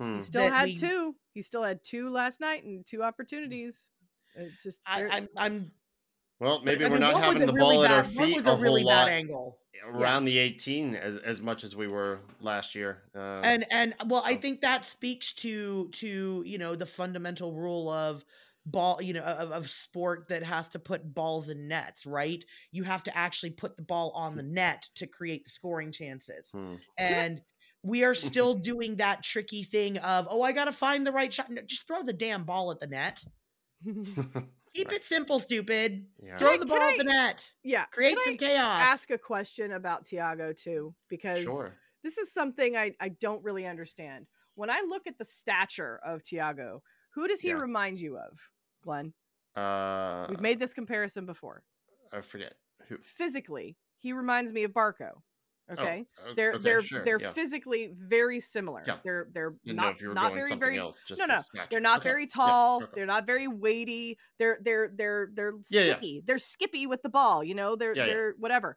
Hmm. He still that had we- two. He still had two last night and two opportunities. It's just I, they're- I'm, I'm. Well, maybe I we're mean, not one was having a the really ball at our bad- one feet was a a really whole bad lot angle. around the eighteen as, as much as we were last year. Uh, And and well, I so- think that speaks to to you know the fundamental rule of ball, you know, of, of sport that has to put balls in nets, right? You have to actually put the ball on the net to create the scoring chances. hmm. And we are still doing that tricky thing of, oh, I got to find the right shot. No, just throw the damn ball at the net. Keep Right. it simple, stupid. Yeah. Throw Can I- the can ball I- at the net. yeah. Create Can some I chaos. ask a question about Tiago too? Because Sure. this is something I, I don't really understand. When I look at the stature of Tiago, who does he Yeah. remind you of, Glenn? Uh, We've made this comparison before. I forget who. Physically, he reminds me of Barco. Oh, Okay. o- They're okay, they're sure, they're yeah. physically very similar. Yeah. They're they're Didn't know not if you were not going very something very else. Just no the no stature. they're not Okay. very Yeah, tall. okay. They're not very weighty. They're they're they're they're Yeah, yeah. skippy. They're skippy with the ball. You know they're Yeah, yeah. they're whatever.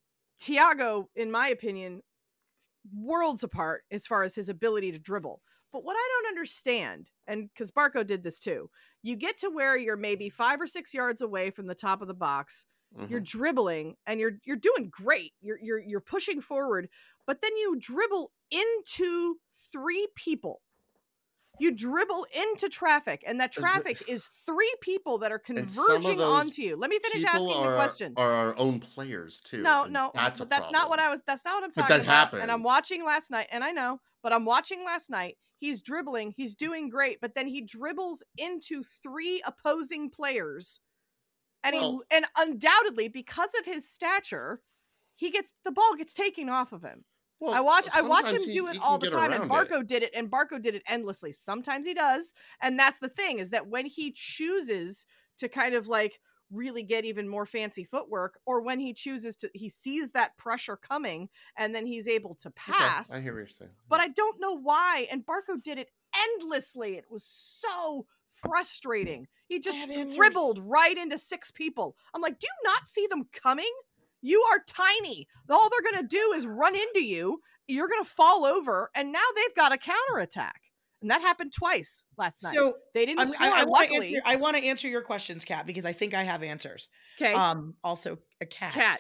Tiago, in my opinion, worlds apart as far as his ability to dribble. But what I don't understand, and because Barco did this too, you get to where you're maybe five or six yards away from the top of the box. You're Mhm. dribbling and you're you're doing great. You're you're you're pushing forward, but then you dribble into three people. You dribble into traffic, and that Is it- traffic is three people that are And some of converging those onto you. Let me finish People asking are, the question. are our own players too. No, and no, that's a but that's not what problem. I was. That's not what I'm But talking that about. And I'm happens. watching last night, and I know, but I'm watching last night. He's dribbling. He's doing great, but then he dribbles into three opposing players, and Well- he and undoubtedly because of his stature, he gets the ball gets taken off of him. Well, I watch I watch him sometimes he- do he it can all the get time, and around it. Barco did it, and Barco did it endlessly. Sometimes he does, and that's the thing is that when he chooses to kind of like really get even more fancy footwork, or when he chooses to, he sees that pressure coming, and then he's able to Okay, pass. I hear what you're saying. But I don't know why, and Barco did it endlessly. It was so frustrating. He just have answers. dribbled right into six people. I'm like, do you not see them coming? You are tiny. All they're going to do is run into you. You're going to fall over, and now they've got a counterattack. And that happened twice last night. So they didn't I'm, score, I, I want to luckily. answer. I want to answer your questions, Kat, because I think I have answers. Okay, Um, also a cat. Cat.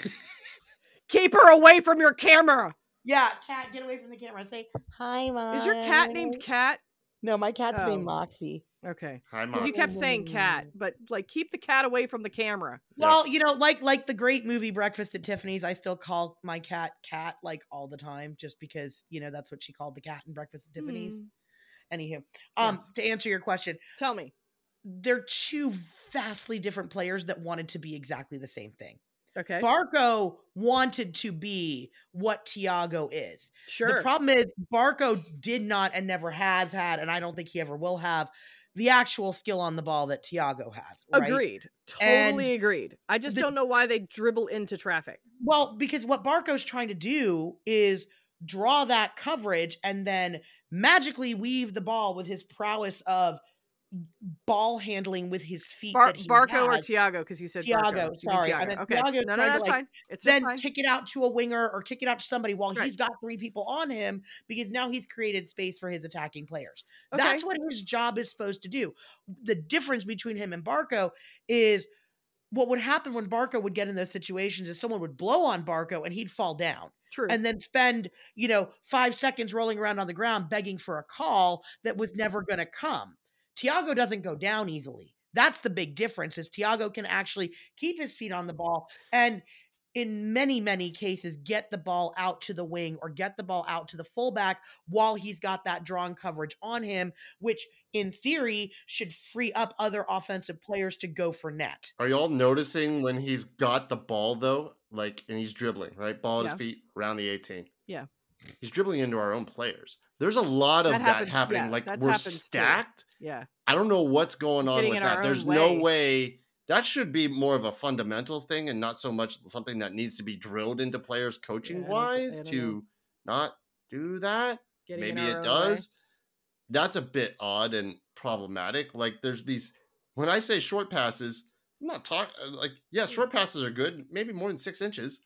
Keep her away from your camera. Yeah, Cat, get away from the camera. Say hi, mom. Is your cat named Cat? No, my cat's Oh. named Moxie. Okay. Hi, Because you Moxie. kept saying cat, but like keep the cat away from the camera. Well, Yes. you know, like like the great movie Breakfast at Tiffany's, I still call my cat Cat like all the time, just because you know that's what she called the cat in Breakfast at Tiffany's. Hmm. Anywho, um, Yes. to answer your question, Tell me. they're two vastly different players that wanted to be exactly the same thing. Okay. Barco wanted to be what Tiago is. Sure. The problem is Barco did not and never has had, and I don't think he ever will have, the actual skill on the ball that Tiago has. Right? Agreed. Totally And agreed. I just the- don't know why they dribble into traffic. Well, because what Barco's trying to do is draw that coverage and then magically weave the ball with his prowess of ball handling with his feet. Bar- that he Barco or has. Tiago? Because you said Tiago, Barco. You mean sorry. I Tiago. meant Okay. Tiago's no, no, trying to, that's like, fine. It's just Then fine. kick it out to a winger or kick it out to somebody while Right. he's got three people on him because now he's created space for his attacking players. Okay. That's what his job is supposed to do. The difference between him and Barco is what would happen when Barco would get in those situations is someone would blow on Barco and he'd fall down True. and then spend, you know, five seconds rolling around on the ground begging for a call that was never going to come. Tiago doesn't go down easily. That's the big difference is Tiago can actually keep his feet on the ball and in many, many cases get the ball out to the wing or get the ball out to the fullback while he's got that drawn coverage on him, which in theory should free up other offensive players to go for net. Are y'all noticing when he's got the ball though, like, and he's dribbling, right? Ball at Yeah. his feet around the eighteen. Yeah. He's dribbling into our own players. There's a lot of That that, happens- happening. yeah, like that we're happens too. stacked. yeah. I don't know what's going on Getting with in our that. There's own no way. way. That should be more of a fundamental thing and not so much something that needs to be drilled into players coaching I don't thi- wise I don't to know. not do that. Getting in Maybe our it own does. way. That's a bit odd and problematic. Like there's these when I say short passes, I'm not talking like yeah, short passes are good, maybe more than six inches.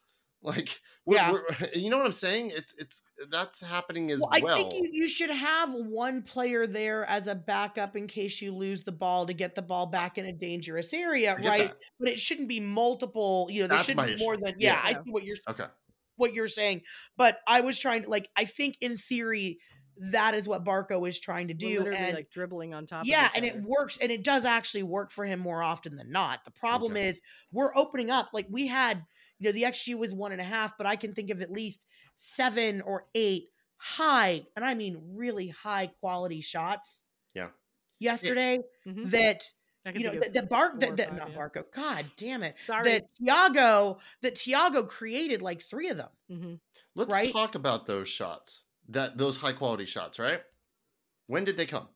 Like, we're, Yeah. we're, you know what I'm saying? It's it's that's happening as Well, well. I think you, you should have one player there as a backup in case you lose the ball to get the ball back in a dangerous area, I get right? that. But it shouldn't be multiple. You know, there That's should my be more issue. than. Yeah, Yeah. I Yeah. see what you're Okay. what you're saying, but I was trying to like. I think in theory that is what Barco is trying to We're do, literally and like dribbling on top yeah, of each and other. it works, and it does actually work for him more often than not. The problem Okay. is we're opening up. Like we had, you know, the X G was one and a half, but I can think of at least seven or eight high, and I mean really high quality shots. Yeah. Yesterday Mhm. that I can you know think of that, that Bar four that, or that five, not yeah. Barco. God damn it! Sorry. That Thiago that Thiago created like three of them. Mhm. Let's Right? talk about those shots. That those high quality shots, right? When did they come?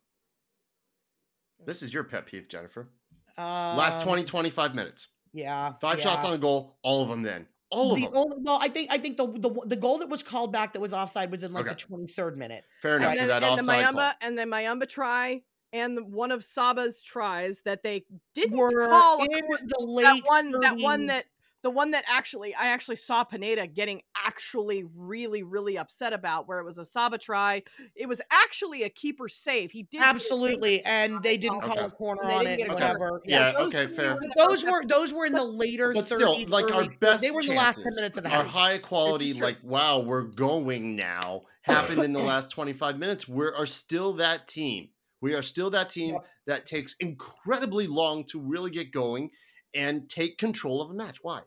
This is your pet peeve, Jennifer. Um, Last twenty, twenty-five minutes. Yeah. Five yeah. shots on a goal, all of them then. All of The them. only, well, I think I think the, the the goal that was called back that was offside was in like Okay. the twenty-third minute. Fair enough And for then that and the offside Mayamba call. and the Mayamba try and the, one of Saba's tries that they didn't Were call in accord- the that late one that one thirties. that the one that actually I actually saw Pineda getting actually really really upset about, where it was a Saba try. It was actually a keeper save. He did Absolutely, and they didn't call Okay. a corner And they on didn't it, get a whatever. Yeah, those okay, two fair. were the- Those were those were in the later But still, thirties, like our early best they were in the last ten chances minutes of the are half. high quality, true. like, wow, we're going now, happened in the last twenty-five minutes. We are still that team. We are still that team Yep. that takes incredibly long to really get going and take control of a match. Why?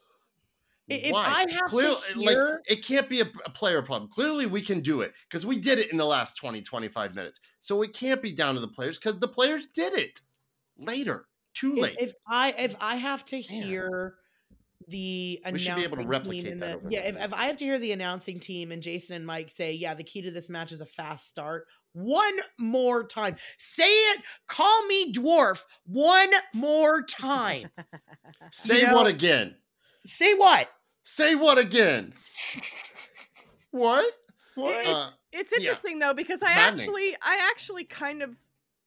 If Why? I have Clearly, to like, hear, it can't be a, a player problem. Clearly, we can do it because we did it in the last twenty, twenty-five minutes. So it can't be down to the players because the players did it later. Too if, late. if I if I have to hear the We should be able to announcing replicate team and that the, over and yeah, if, over. if I have to hear the announcing team and Jason and Mike say, yeah, the key to this match is a fast start. One more time. Say it. Call me dwarf. One more time. Say know- what again? Say what? Say what again? What? What? It's, Uh, it's yeah. interesting though, because It's I maddening. actually I actually kind of,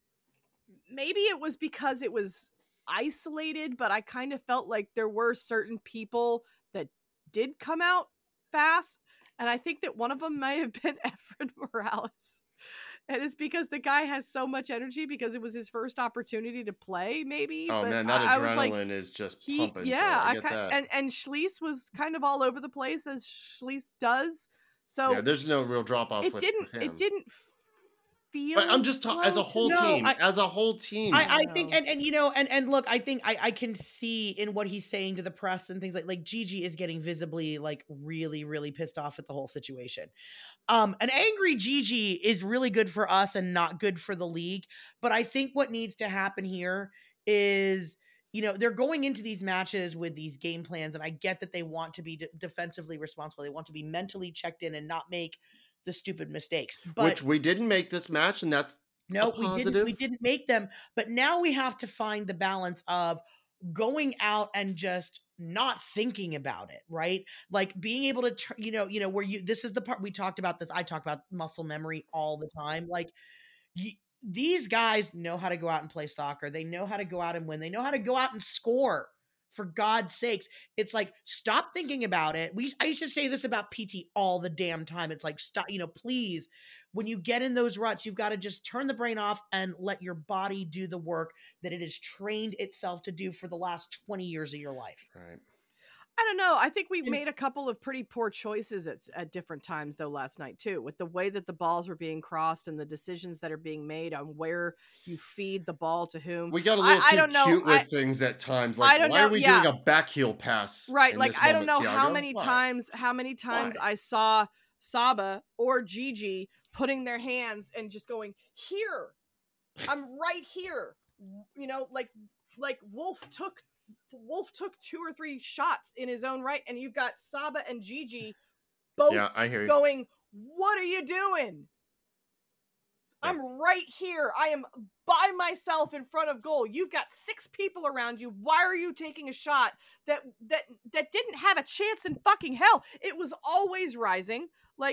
maybe it was because it was isolated, but I kind of felt like there were certain people that did come out fast, and I think that one of them may have been Efren Morales. And it's because the guy has so much energy because it was his first opportunity to play, maybe. Oh but man, that I, I was adrenaline like, is just he, pumping. yeah, so I I get kind that. and and Schließ was kind of all over the place as Schließ does. So yeah, there's no real drop off. it with, didn't with him. it didn't feel. But I'm just talking as a close whole enough. No, team. I- as a whole team. I, I No. think, and, and you know, and and look, I think I, I can see in what he's saying to the press and things like like Gigi is getting visibly like really really pissed off at the whole situation. Um, an angry Gigi is really good for us and not good for the league. But I think what needs to happen here is, you know, they're going into these matches with these game plans, and I get that they want to be de- defensively responsible. They want to be mentally checked in and not make the stupid mistakes. But which we didn't make this match, and that's no, a we didn't. We positive. didn't make them. But now we have to find the balance of going out and just not thinking about it, right? Like being able to, tr- you know, you know, where you. This is the part we talked about. This I talk about muscle memory all the time. Like y- these guys know how to go out and play soccer. They know how to go out and win. They know how to go out and score. For God's sakes, it's like stop thinking about it. We I used to say this about P T all the damn time. It's like stop, you know, please. When you get in those ruts, you've got to just turn the brain off and let your body do the work that it has trained itself to do for the last twenty years of your life. Right. I don't know. I think we And- made a couple of pretty poor choices at, at different times though last night too, with the way that the balls were being crossed and the decisions that are being made on where you feed the ball to whom. We got a I- little I too don't know. cute with I- things at times. I Like, don't why know, are we yeah. doing a back heel pass? Right, in like this I don't know moment, how Thiago? many Why? times how many times Why? I saw Saba or Gigi putting their hands and just going, here, I'm right here. You know, like like Wolf took Wolf took two or three shots in his own right, and you've got Saba and Gigi both Yeah, I hear you. going, what are you doing? Yeah. I'm right here. I am by myself in front of goal. You've got six people around you. Why are you taking a shot that that that didn't have a chance in fucking hell? It was always rising. Like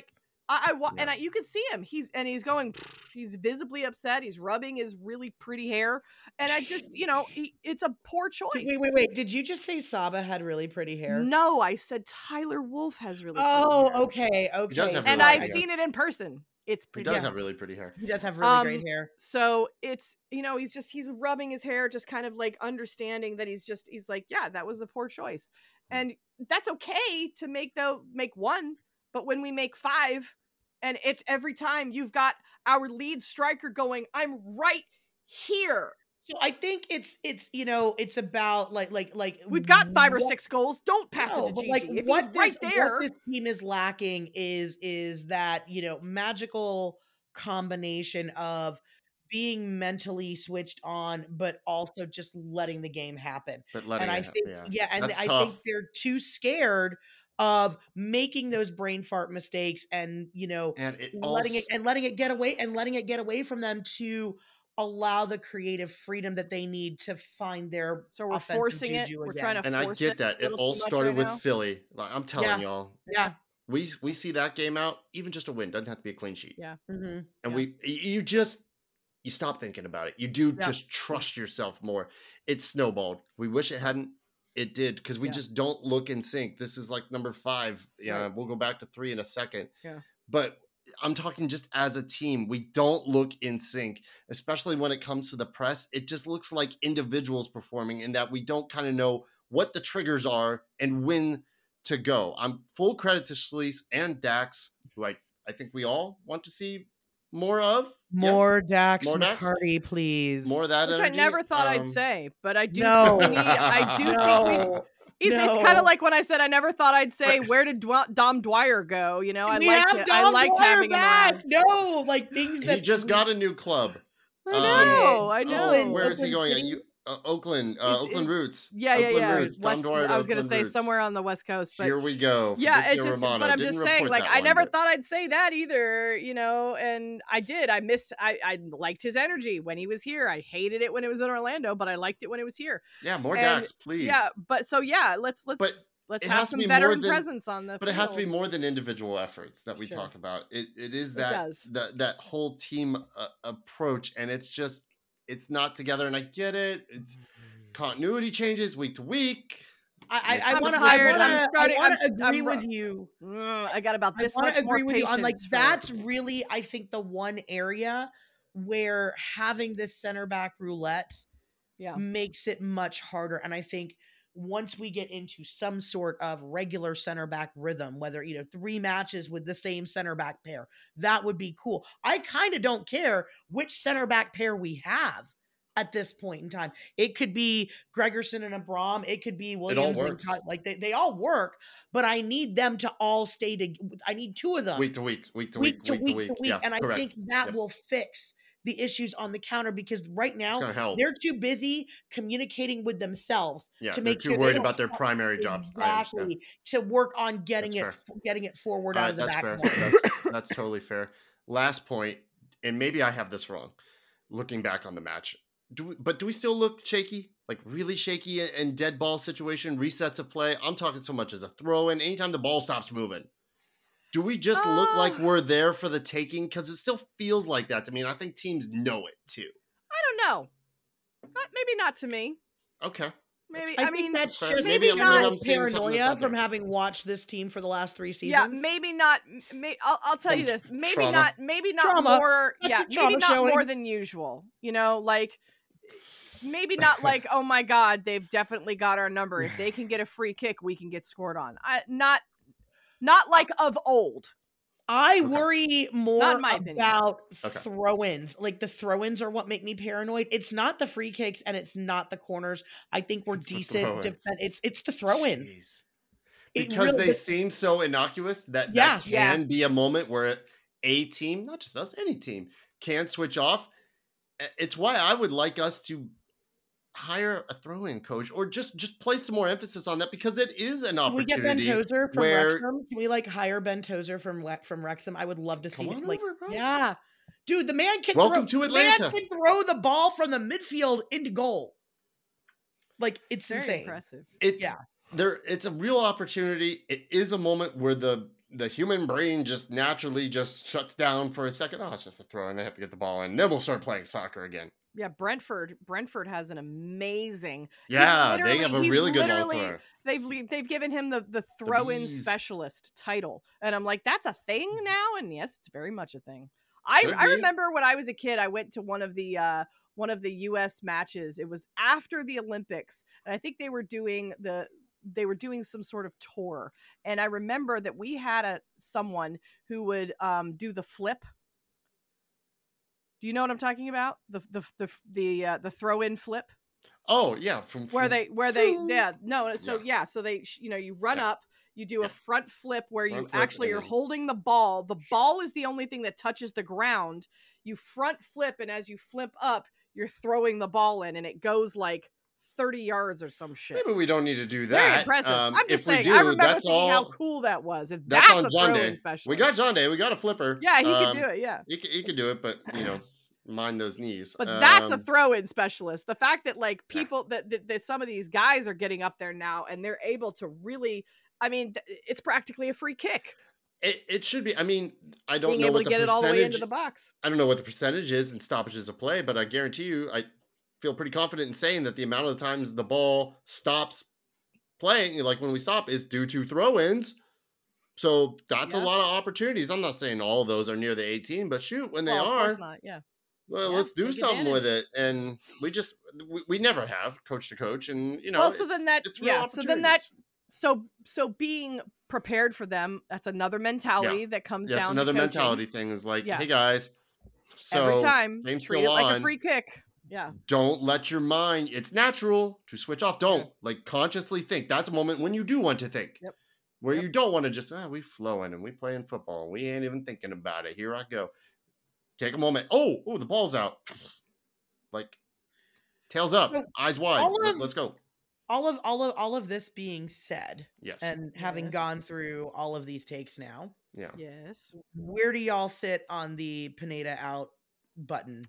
I, I wa- Yeah. and I, you can see him. He's and he's going. He's visibly upset. He's rubbing his really pretty hair, and I just, you know, he, it's a poor choice. Did- Wait, wait, wait. Did you just say Saba had really pretty hair? No, I said Tyler Wolf has really. pretty Oh, hair. okay, okay. does have And really I've pretty hair. seen it in person. It's He pretty. does Yeah. have really pretty hair. He does have really Um, great hair. So it's, you know, he's just, he's rubbing his hair, just kind of like understanding that he's just, he's like, yeah, that was a poor choice. And that's okay to make though, make one, but when we make five and it every time you've got our lead striker going, I'm right here. So I think it's it's you know it's about like like like We've got five or what- six goals. Don't pass No, it to but Gigi. like if what he's right this, there, what this team is lacking is is that you know magical combination of being mentally switched on, but also just letting the game happen. But letting And I it hap- think yeah, yeah, and That's I tough. think they're too scared of making those brain fart mistakes and you know and it all letting it s- and letting it get away and letting it get away from them to allow the creative freedom that they need to find their so we're offensive forcing it. juju We're again. trying to and I force get it that. a It little all too much started right with now. Philly. Like, I'm telling Yeah. y'all, Yeah. we we see that game out, even just a win doesn't have to be a clean sheet. Yeah. Mm-hmm. And Yeah. we y- you just you stop thinking about it. You do Yeah. just trust yourself more. It snowballed. We wish it hadn't. It did, because we Yeah. just don't look in sync. This is like number five. Yeah, Right. we'll go back to three in a second. Yeah. But I'm talking just as a team, we don't look in sync, especially when it comes to the press. It just looks like individuals performing, in that we don't kind of know what the triggers are and when to go. I'm full credit to Schlese and Dax, who I, I think we all want to see more of. Yes? More Dax More Dax? McCarty, please. More of that Which I energy. never thought I'd Um, say, but I do No. think we need, I do think we, No. it's, it's No. kind of like when I said I never thought I'd say, where did Dw- Dom Dwyer go? You know, I we liked have it. I Dom liked Dwyer having back. him around. No, like things that He just got a new club. I Um, know, I Oh, know. where is he Oakland going? Uh, City? you, uh, Oakland, uh, It's- Oakland it- Roots. Yeah, yeah, Oakland yeah. Roots. Tom West- Dwyer to I was gonna Oakland say Roots. somewhere on the West Coast, but Here we go. yeah, Fabrizio it's just, Romano. but I'm Didn't just saying, report like, that I one, never but- thought I'd say that either, you know, and I did. I miss, I, I liked his energy when he was here. I hated it when it was in Orlando, but I liked it when it was here. Yeah, more and- Dax, please. Yeah, but so yeah, let's let's But let's it have has to some be more veteran than- presence on the. But it has to be field. more than individual efforts that we Sure. talk about. It it is It that does. that that whole team uh, approach, and it's just it's not together. And I get it. It's continuity changes week to week. I It's I, I I'm want to tired. I I'm wanna, starting- I wanna I'm- agree I'm ru- with you. Mm, I got about this I want much to more agree with you patience on like for- that's really I think the one area where having this center back roulette yeah. makes it much harder. And I think once we get into some sort of regular center back rhythm, whether, you know, three matches with the same center back pair, that would be cool. I kind of don't care which center back pair we have at this point in time. It could be Gregerson and Abram. It could be Williams. and works. Cut- like they, they all work, but I need them to all stay to, I need two of them Week to week, week to week week, to week week to week. to week. Yeah, And I correct. think that Yep. will fix the issues on the counter because right It's now gonna help. they're too busy communicating with themselves Yeah, to they're make too sure they worried don't about their fuck- primary job. I understand. exactly to work on getting That's it fair. getting it forward All out right, of the that's back fair. line. That's, that's totally fair. Last point, and maybe I have this wrong. Looking back on the match, do we, but do we still look shaky? Like really shaky and dead ball situation, resets of play? I'm talking so much as a throw in. Anytime the ball stops moving, do we just look like Uh, we're there for the taking? Because it still feels like that to me, and I think teams know it too. I don't know. Uh, maybe not to me. Okay, Maybe I, I, think mean that's fair. just maybe maybe I'm- not I'm seeing something that's paranoia out from there. having watched this team for the last three seasons. yeah, maybe not. May, I'll, I'll tell you Some this. Maybe trauma. not. Maybe not Trauma. more. That's Yeah, the maybe trauma not showing. more than usual. You know, like maybe not like oh my god, they've definitely got our number. If they can get a free kick, we can get scored on. I not not like of old. I Okay. worry more Not in my opinion. about Okay. throw-ins. Like the throw-ins are what make me paranoid. It's not the free kicks and it's not the corners. I think we're It's the decent. throw-ins. Defen- it's it's the throw-ins. Jeez. It Because really- they but- seem so innocuous that Yeah, that yeah. can be a moment where a team, not just us, any team, can switch off. I- It's why I would like us to hire a throw-in coach or just just place some more emphasis on that, because it is an Can we get Ben opportunity. Tozer from where- Wrexham? Can we like hire Ben Tozer from We- from Wrexham? I would love to see Come him. on Like, over, bro. yeah, dude, the man can Welcome throw, to the man Atlanta. can throw the ball from the midfield into goal. Like it's Very insane. impressive. It's Yeah. there. It's a real opportunity. It is a moment where the the human brain just naturally just shuts down for a second. Oh, it's just a throw, and they have to get the ball in. Then we'll start playing soccer again. Yeah, Brentford. Brentford has an amazing. Yeah, they have a he's really good long literally- thrower. They've le- they've given him the the throw-in bees. specialist title, and I'm like, that's a thing now. And yes, it's very much a thing. I Should I be. remember when I was a kid, I went to one of the uh, one of the U S matches. It was after the Olympics, and I think they were doing the they were doing some sort of tour. And I remember that we had a someone who would um, do the flip. Do you know what I'm talking about? The the the the uh, the throw-in flip. Oh yeah, from, Where from they where they yeah no so Yeah. yeah so they you know you run Yeah. up, you do a Yeah. front flip where you Front flip actually and are then- holding the ball. The ball is the only thing that touches the ground. You front flip, and as you flip up, you're throwing the ball in, and it goes like thirty yards or some shit. Maybe we don't need to do that. Very impressive. Um, I'm just if we saying. do, I remember that's thinking all. how cool that was. If That's that's, on a John throw-in Day. special. We got John Day. We got a flipper. Yeah, he Um, could do it. Yeah. He could, he could do it, but you know, mind those knees. But that's a Um, throw-in specialist. The fact that like Yeah. people that, that that some of these guys are getting up there now and they're able to really, I mean, th- it's practically a free kick. It, it should be. I mean, I don't Being know able what to the get it all the way into percentage. the box. I don't know what the percentage is in stoppages of play, but I guarantee you, I feel pretty confident in saying that the amount of times the ball stops playing, like when we stop, is due to throw-ins. So that's Yeah. a lot of opportunities. I'm not saying all of those are near the eighteen, but shoot, when they Well, of are, course not. Yeah. well, Yeah, let's do take something with advantage. it. And we just we, we never have coach to coach, and you know, Well, so it's- then that it's real yeah, so then that opportunities. so so being prepared for them, that's another mentality that comes Yeah, down it's to another coaching. mentality thing. Is like, Yeah. hey guys, so Every time game's treat still it like on. a free kick. Yeah. Don't let your mind, it's natural to switch off. Don't like consciously think. That's a moment when you do want to think. Yep. Where Yep. you don't want to just, ah, we flowing and we playing football. We ain't even thinking about it. Here I go. Take a moment. Oh, oh, the ball's out. Like tails up, So, eyes wide. all Let, of- let's go. all of all of all of this being said, Yes. and having Yes. gone through all of these takes now, yeah. Yes. where do y'all sit on the Pineda out button?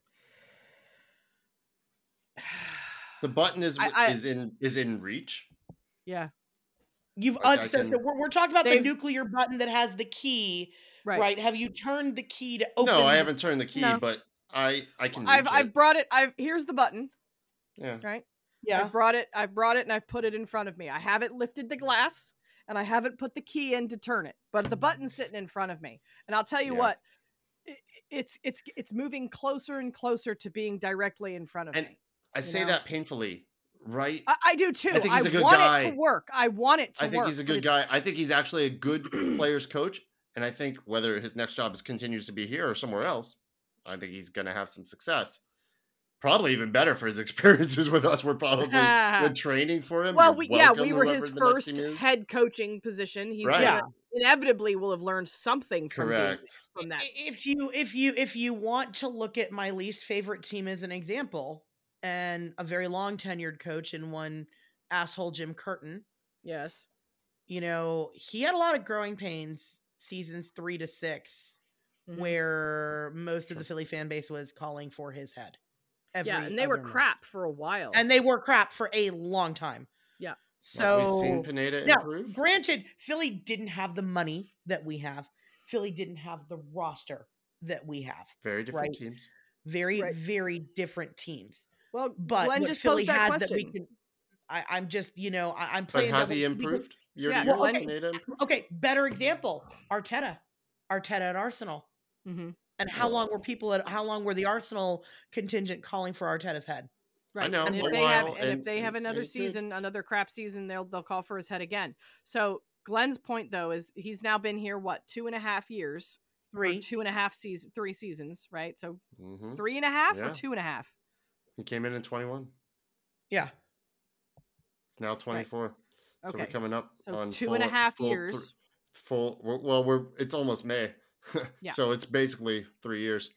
The button is I- I- is in is in reach. Yeah. You've Like, I un- so, so can- we're, we're talking about the They've- nuclear button that has the key, Right. right? Have you turned the key to open? No, I the- haven't turned the key, No. but I I can reach I've it. I've brought it. I've here's the button. yeah. Right. Yeah. I've brought it. I've brought it and I've put it in front of me. I haven't lifted the glass and I haven't put the key in to turn it, but the button's sitting in front of me. And I'll tell you Yeah. what, i- it's it's it's moving closer and closer to being directly in front of And me. I you say know? that painfully, right? I, I do too. I, think he's a good want guy. it to work. I want it to I think work. he's a but good it's- guy. I think he's actually a good players coach, and I think whether his next job is continues to be here or somewhere else, I think he's going to have some success. Probably even better for his experiences with us. We're probably good training for him. Well, You're we yeah, welcome, we were whoever his the next first team is. head coaching position. He's Right. gonna, inevitably will have learned something from being Correct. from that. I- If you if you if you want to look at my least favorite team as an example, and a very long tenured coach and one asshole Jim Curtin, Yes. you know, he had a lot of growing pains seasons three to six, Mhm. where most of the Philly fan base was calling for his head. yeah, every and they were other month. crap for a while. and they were crap for a long time. Yeah. So Have we seen Pineda now, improve? granted, Philly didn't have the money that we have. Philly didn't have the roster that we have. Very different right. teams. Very, Right. very different teams. well, But Glenn what just Philly posed that has question. that we can. I, I'm just, you know, I, I'm But playing. has he devil- because- improved? Year Yeah, to year, well, has okay. Pineda improved? Okay, better example: Arteta, Arteta at Arsenal. Mhm. And how long Oh. were people at? How long were the Arsenal contingent calling for Arteta's head? Right. know, and if a they have while, and, if and- they have and- another and good. season, another crap season, they'll they'll call for his head again. So Glenn's point though is he's now been here what two and a half years, or Three. two and a half season, three seasons, right? So Mhm. three and a half Yeah. or two and a half. He came in in twenty-one. Yeah. It's now twenty-four. So Okay. we're coming up So on two full, and a half full, thr- years. full. we're- Well, we're it's almost May, Yeah. so it's basically three years.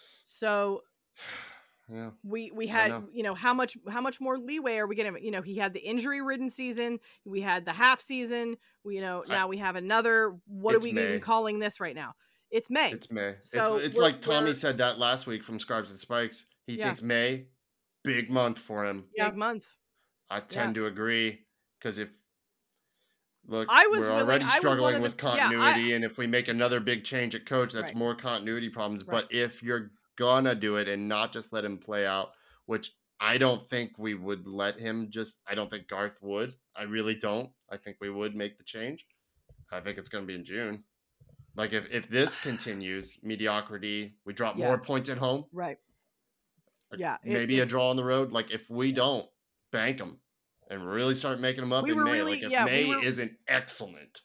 So Yeah, we we I had know. you know how much how much more leeway are we gonna you know he had the injury ridden season, we had the half season, we you know I- now we have another. What are It's we May. even calling this right now? It's May. it's May. So it's it's we're- like Tommy we're- said that last week from Scarves and Spikes. He Yeah. thinks May, big month for him. Yeah. Big month. I tend to agree because if Look, I was we're willing- already I was one struggling of the- with yeah, I- continuity, and if we make another big change at coach, that's Right. more continuity problems. Right. But if you're gonna do it and not just let him play out, which I don't think we would let him just, I don't think Garth would. I really don't. I think we would make the change. I think it's going to be in June. Like, if, if this continues, mediocrity, we drop Yeah. more points at home, Right. like, Yeah, it- maybe a it's- draw on the road. Like, if we don't bank them and really start making them up We in were May, really- like, if yeah, we May were- isn't excellent,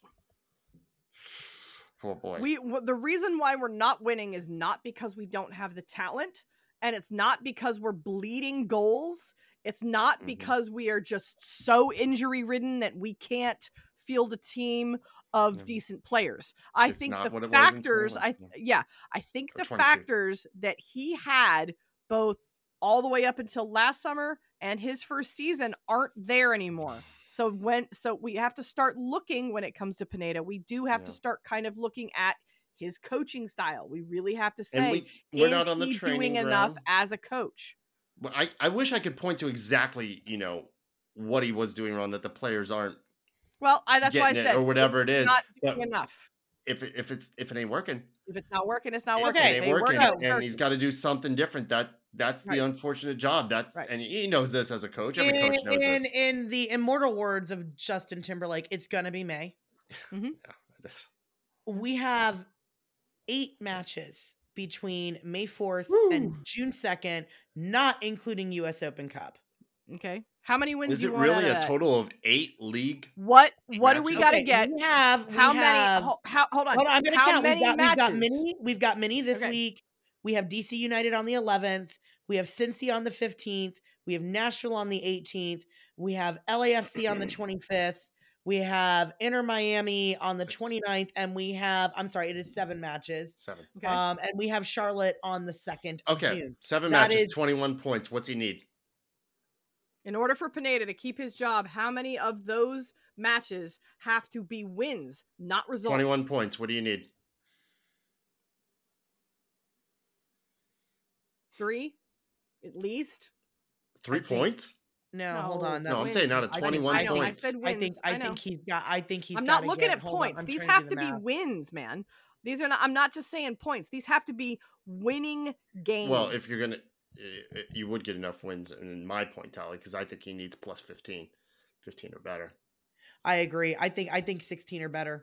oh boy. We w- the reason why we're not winning is not because we don't have the talent, and it's not because we're bleeding goals. It's not Mhm. because we are just so injury ridden that we can't field a team of Yeah. decent players. I It's think not the what it was in factors I twenty-one, yeah, I think Or the twenty-two. factors that he had both all the way up until last summer and his first season aren't there anymore. So when so we have to start looking when it comes to Pineda. We do have to Yeah. start kind of looking at his coaching style. We really have to And say, we, we're is not on the he training doing ground. enough as a coach? Well, I, I wish I could point to exactly, you know, what he was doing wrong that the players aren't Well, I, that's why I getting said it or whatever it is. not But doing enough. if it, if it's if it ain't working, If it's not working, it's not if working. it ain't They work working, it, and it's he's working. got to do something different. That that's Right. the unfortunate job. That's Right. and he knows this as a coach. Every in, coach knows in, this. in the immortal words of Justin Timberlake, it's gonna be May. Yeah, it is. We have eight matches between May fourth Woo. and June second, not including U S Open Cup. Okay. How many wins Is do it you want really out a of that? total of eight league? What what do we matches? got to Okay, get? We have we How have, many? Ho, how, hold on. Hold on, I'm gonna How count. many We've got, we've got matches? mini. We've got mini this Okay. week. We have D C United on the eleventh. We have Cincy on the fifteenth. We have Nashville on the eighteenth. We have L A F C on the twenty-fifth. We have Inter Miami on the Six. twenty-ninth, and we have I'm sorry, it is seven matches. Seven. Okay. Um, and we have Charlotte on the second of Okay, June. seven That matches, is- twenty-one points. What's he need? In order for Pineda to keep his job, how many of those matches have to be wins, not results? Twenty-one points. What do you need? Three, at least. Three I think- points? No, hold on. No, No, I'm that's- saying out of I think- twenty-one I know, I points. said I think wins. I, I know. think he's got. I think he's. I'm not gotta looking get- at hold on, points. I'm These trying to have do to the be math. wins, man. These are not. I'm not just saying points. These have to be winning games. Well, if you're gonna, uh, you would get enough wins in my point tally because I think he needs plus fifteen, fifteen or better. I agree. I think. I think sixteen or better.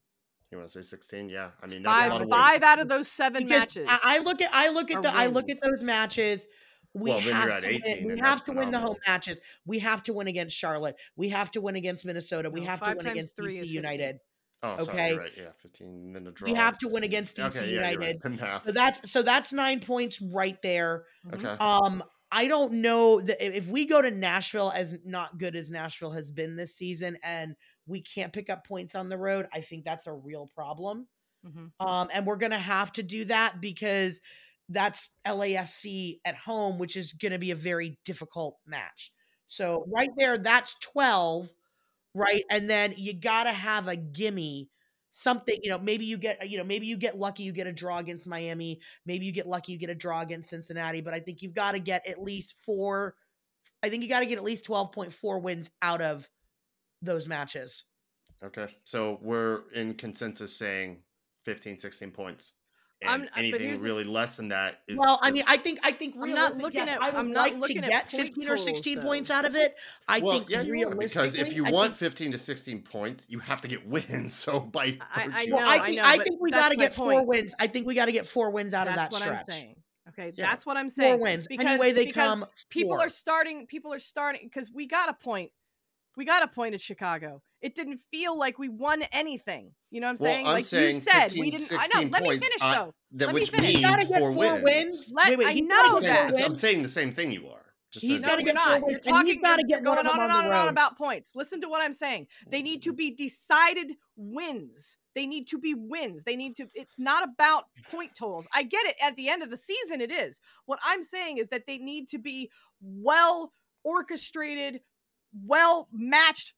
You want to say sixteen? Yeah, I mean that's a lot five, of five wins. out of those seven Because matches. I, I look at. I look at are the. I look at wins. those matches. We Well, then have you're at to win- eighteen, We and have that's to win the home phenomenal. matches. We have to win against Charlotte. We have to win against Minnesota. We No, have to five win times against three D C is fifteen. United. Oh, sorry, Okay. you're right. Yeah, fifteen. And then the draw. We have is to win sixteen. against D C Okay, yeah, you're right. United. The math. So that's so that's nine points right there. Mhm. Okay. Um, I don't know that if we go to Nashville as not good as Nashville has been this season, and we can't pick up points on the road, I think that's a real problem. Mhm. Um, and we're gonna have to do that because that's L A F C at home, which is gonna be a very difficult match. So right there, that's twelve, right? And then you gotta have a gimme. Something, you know, maybe you get, you know, maybe you get lucky, you get a draw against Miami. Maybe you get lucky, you get a draw against Cincinnati. But I think you've got to get at least four. I think you got to get at least twelve point four wins out of those matches. Okay. So we're in consensus saying fifteen, sixteen points. I'm- And but anything here's the- really less than that is. Well, I mean, is- I think I think I'm not realistic, looking yes, at- I would I'm not like looking to at get point fifteen or totals, sixteen though. points out of it. I well, think yeah, you are, because if realistically, you I want think- fifteen to sixteen points, you have to get wins. So by I- I virtue- know, well, I I think know, I but think we that's got to my get four point. wins. I think we got to get four wins out That's of that what stretch. I'm saying. Okay, Yeah. that's what I'm saying. Four wins. Because, Any way they because come, people four. are starting. People are starting because we got a point. We got a point at Chicago. It didn't feel like we won anything. You know what I'm Well, saying? I'm like saying you said, fifteen, we didn't. I know. sixteen Let me points, finish I- though. that Let me which finish. means He's got to get four, four wins. wins. Let- wait, wait, I he's know gotta I'm get saying, that. four it's- I'm wins. saying the same thing you are. Just He's as- gotta No, get you're four not. wins, You're and he's talking. gotta You're, get you're going one of on them and on on the and on road. about points. Listen to what I'm saying. They need to be decided wins. They need to be wins. They need to. It's not about point totals. I get it. At the end of the season, it is. What I'm saying is that they need to be well orchestrated, well matched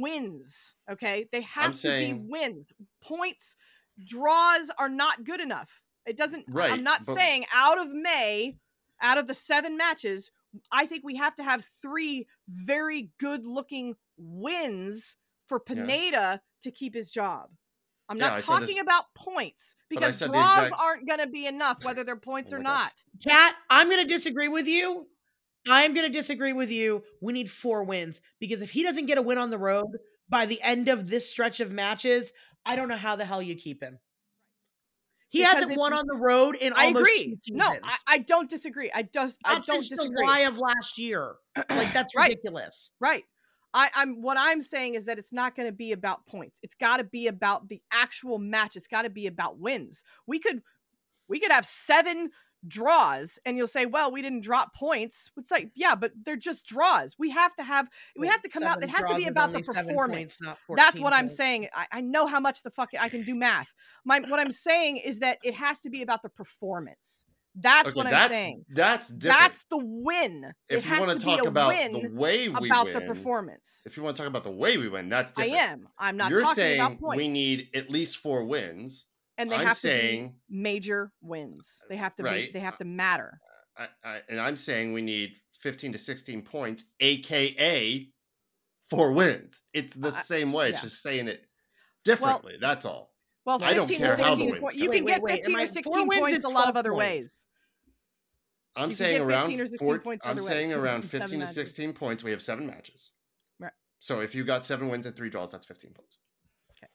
wins. Okay, they have I'm to saying- be wins. Points, draws are not good enough. It doesn't. Right, I'm not but- saying out of May, out of the seven matches, I think we have to have three very good looking wins for Pineda yes. to keep his job. I'm yeah, not I talking about points because draws exact... aren't going to be enough, whether they're points oh or not. Kat, I'm going to disagree with you. I'm going to disagree with you. We need four wins because if he doesn't get a win on the road by the end of this stretch of matches, I don't know how the hell you keep him. He because hasn't won on the road in I almost agree. two No, I, I don't disagree. I just Not I don't since disagree. July of last year. Like that's right. ridiculous. Right. I, I'm what I'm saying is that it's not going to be about points. It's got to be about the actual match. It's got to be about wins. We could we could have seven draws and you'll say, well, we didn't drop points. It's like, yeah, but they're just draws. We have to have we have to come out. It has to be about the performance. Points, That's what points. I'm saying. I, I know how much the fuck I can do math. My what I'm saying is that it has to be about the performance. That's okay, what I'm that's, saying. That's different. That's the win. If it you has want to to talk be a about win the way we about win, the performance. If you want to talk about the way we win, that's different. I am. I'm not You're talking saying about points. We need at least four wins. And they I'm have saying, to be major wins. They have to right, be, they have to matter. I, I, and I'm saying we need fifteen to sixteen points, aka four wins. It's the uh, same way. Yeah. It's just saying it differently. Well, that's all. Well, I don't care how the wins po- You can wait, get wait, fifteen wait. or sixteen points a lot of other points. ways. I'm you saying around fifteen or sixteen four, points I'm saying ways. around fifteen to sixteen matches. Points. We have seven matches. Right. So if you got seven wins and three draws, that's fifteen points. Okay.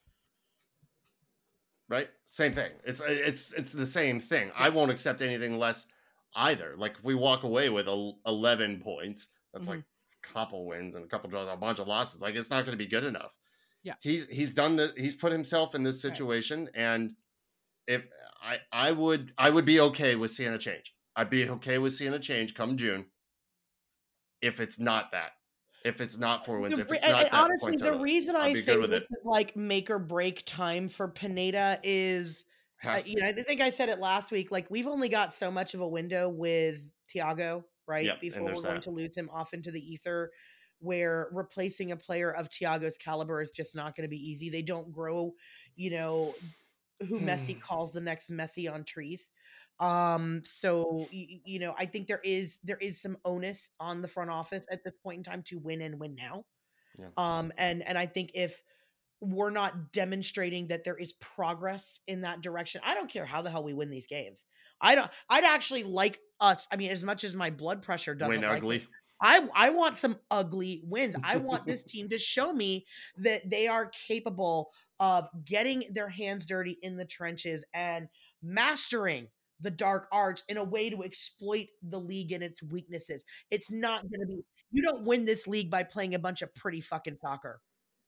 Right? Same thing. It's it's it's the same thing. Yes. I won't accept anything less either. Like if we walk away with eleven points, that's mm-hmm. like a couple wins and a couple draws, a bunch of losses. Like it's not going to be good enough. Yeah. He's he's done this. He's put himself in this situation, right. and if I I would I would be okay with seeing a change. I'd be okay with seeing a change come June. If it's not that, if it's not four wins, the, if it's and, not and that honestly, point total, the reason I'll I be say good with this it. is like make or break time for Pineda is, uh, you know, I think I said it last week. Like we've only got so much of a window with Thiago, right? Yep, Before we're that. going to lose him off into the ether, where replacing a player of Thiago's caliber is just not going to be easy. They don't grow, you know, who Messi calls the next Messi on trees. Um, so, you, you know, I think there is, there is some onus on the front office at this point in time to win and win now. Yeah. Um, and, and I think if we're not demonstrating that there is progress in that direction, I don't care how the hell we win these games. I don't, I'd actually like us. I mean, as much as my blood pressure doesn't win like ugly. It, I, I want some ugly wins. I want this team to show me that they are capable of getting their hands dirty in the trenches and mastering the dark arts in a way to exploit the league and its weaknesses. It's not going to be, you don't win this league by playing a bunch of pretty fucking soccer.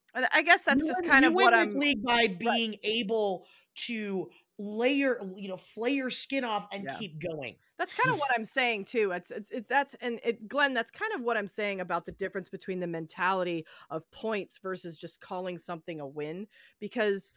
I guess that's you just win, kind of you what win I'm this league by being right. able to layer, you know, flay your skin off and yeah. keep going. That's kind of what I'm saying too. It's, it's, it, that's, and it, Glenn, that's kind of what I'm saying about the difference between the mentality of points versus just calling something a win, because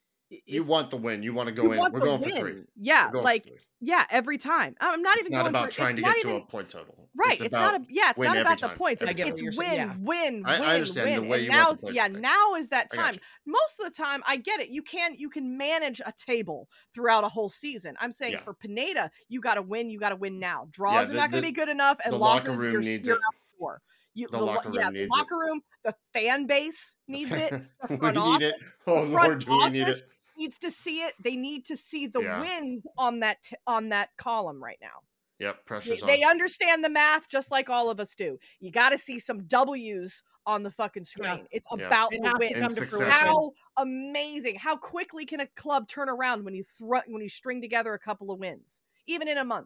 you want the win. You want to go in. We're going win. for three. Yeah. Like, yeah, every time. I'm not it's even not going about for, trying to get even, to a point total. Right. It's, it's not, a, yeah, it's not about time. the points. It's, it's win, win, yeah. win, I, win, I understand win. the way and you now, want the yeah, thing. now is that time. Most of the time, I get it. You can, you can manage a table throughout a whole season. I'm saying yeah. for Pineda, you got to win. You got to win now. Draws yeah, the, are not going to be good enough, and losses room you're, needs you're it. out for. You, the, the locker room yeah, needs the locker it. room, the fan base needs it. The front we office, need it. Oh the front Lord, do we need it? Needs to see it. They need to see the yeah. wins on that t- on that column right now. Yep, pressure's they, on. They understand the math just like all of us do. You got to see some W's on the fucking screen. Yeah. It's yeah. about it the win. How amazing! How quickly can a club turn around when you throw when you string together a couple of wins, even in a month?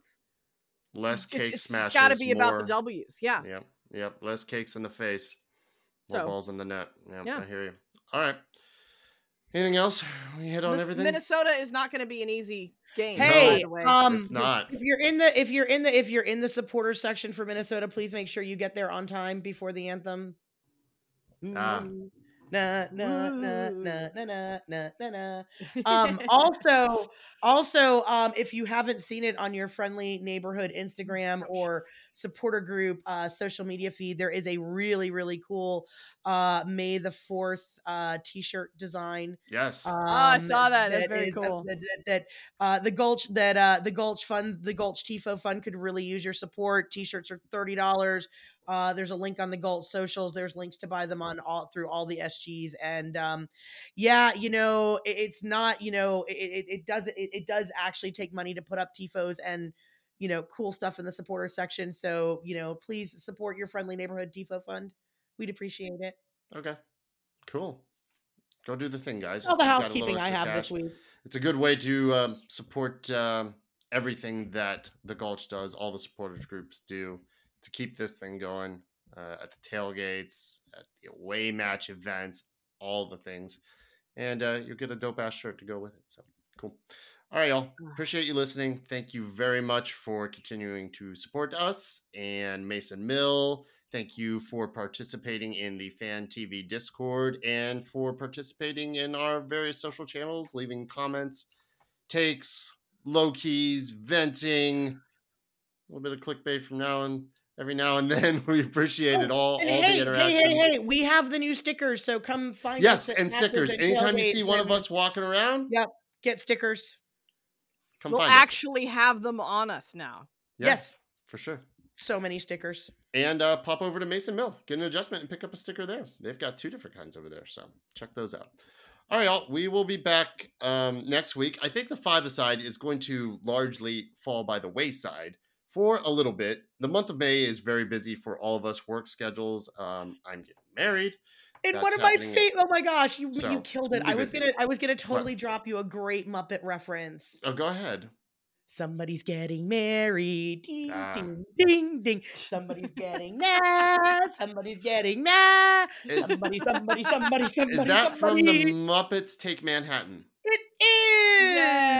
Less cake it's, it's smashes. It's got to be more... about the W's. Yeah. Yep. Yep. Less cakes in the face. More so, balls in the net. Yep, yeah. I hear you. All right. Anything else? We hit on Mis- everything. Minnesota is not going to be an easy game. Hey, by the way. um, it's not. If you're in the if you're in the if you're in the supporter section for Minnesota, please make sure you get there on time before the anthem. Ah. Na na na na na na na na na. Um, also, also, um, if you haven't seen it on your friendly neighborhood Instagram or supporter group uh, social media feed, there is a really really cool uh, May the fourth uh, t-shirt design. Yes, um, oh, I saw that. That's that very is, cool. That, that, that uh, the Gulch that uh, the Gulch Fund, the Gulch Tifo Fund could really use your support. T-shirts are thirty dollars. Uh, there's a link on the Galt socials. There's links to buy them on all through all the S Gs. And um, yeah, you know, it, it's not, you know, it, it, it does it, it does actually take money to put up tifos and, you know, cool stuff in the supporter section. So, you know, please support your friendly neighborhood tifo fund. We'd appreciate it. Okay, cool. Go do the thing, guys. All the If you've got a housekeeping little I extra have cash, this week. it's a good way to um, support um, everything that the Gulch does, all the supporters groups do to keep this thing going uh, at the tailgates, at the away match events, all the things. And uh, you'll get a dope ass shirt to go with it. So cool. All right, y'all. Appreciate you listening. Thank you very much for continuing to support us and Mason Mill. Thank you for participating in the Fan T V Discord and for participating in our various social channels, leaving comments, takes, low keys, venting, a little bit of clickbait from now and every now and then. We appreciate it all. And all hey, the interactions. hey, hey, hey, we have the new stickers, so come find Yes, us. at and Matches stickers. and Anytime you see Tailgates one of and- us walking around, Yep, get stickers. come We'll find us. actually have them on us now. Yeah, Yes. for sure. So many stickers. And uh, pop over to Mason Mill, get an adjustment, and pick up a sticker there. They've got two different kinds over there, so check those out. All right, y'all. We will be back um, next week. I think the five-a-side is going to largely fall by the wayside for a little bit. The month of May is very busy for all of us, work schedules. Um, I'm getting married. And That's one of my happening. favorite. Oh my gosh, you So, you killed it's it. really I was busy. gonna I was gonna totally drop you a great Muppet reference. Oh, go ahead. Somebody's getting married. Ding, Ah. ding, ding, ding. Somebody's getting mad. Somebody's getting mad. Is, Somebody, somebody, somebody, somebody. is that from the somebody. Muppets Take Manhattan? It is.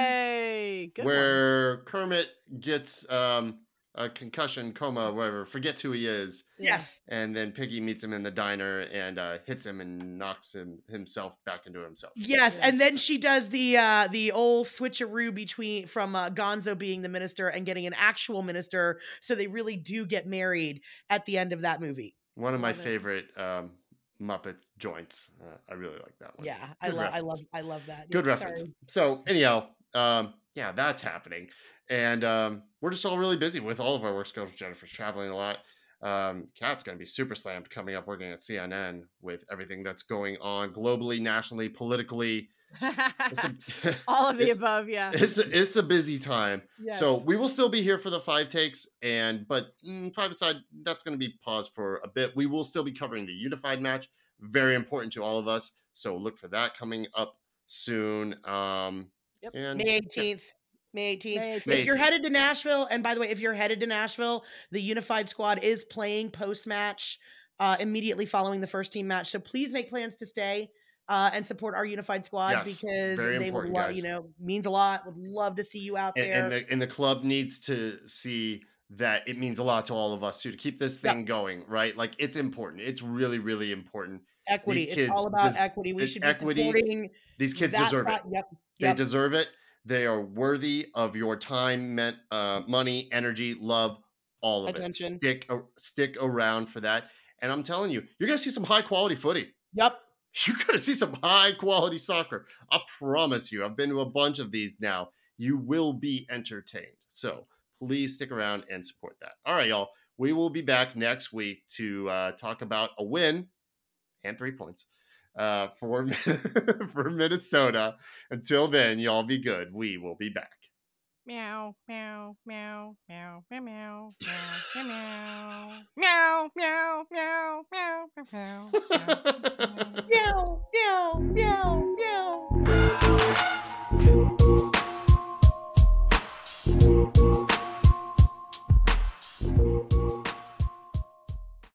Yay! Good one. where Kermit gets um, a concussion, coma, whatever, forgets who he is. Yes. And then Piggy meets him in the diner and uh, hits him and knocks him himself back into himself. Yes, Yeah. and then she does the uh the old switcheroo between from uh, Gonzo being the minister and getting an actual minister, so they really do get married at the end of that movie. One of my Love it. favorite um, Muppet joints. Uh, I really like that one. Yeah, I Good love I reference. love I love that. Good Yeah, reference. sorry. So anyhow, um, yeah, that's happening. And um, we're just all really busy with all of our work schedules. Jennifer's traveling a lot. Um, Kat's going to be super slammed coming up working at C N N with everything that's going on globally, nationally, politically. It's a, All of the it's- above, yeah. it's a, it's a busy time. Yes. So we will still be here for the five takes, and but mm, five aside, that's going to be paused for a bit. We will still be covering the unified match, very important to all of us. So look for that coming up soon. Um, Yep. and May eighteenth. May eighteenth. May If May you're eighteenth. headed to Nashville, and by the way, if you're headed to Nashville, the Unified Squad is playing post match uh, immediately following the first team match. So please make plans to stay uh, and support our Unified Squad Yes, because very they would important, love, guys. you know, means a lot. Would love to see you out and, there. and the and the club needs to see that it means a lot to all of us too to keep this Yep. thing going, right? Like it's important. It's really, really important. Equity. these It's kids all about des- equity. We it's should be equity. supporting These kids that deserve it. side- Yep. They Yep. deserve it. They are worthy of your time, meant uh, money, energy, love, all of Attention. it. Stick a- stick around for that. And I'm telling you, you're gonna see some high quality footy. Yep. You're gonna see some high quality soccer. I promise you. I've been to a bunch of these now. You will be entertained. So please stick around and support that. All right, y'all. We will be back next week to uh, talk about a win and three points uh, for for Minnesota. Until then, y'all be good. We will be back. Meow, meow, meow, meow, meow, meow, meow, meow, meow, meow, meow, meow, meow, meow, meow. Meow, meow, meow, meow.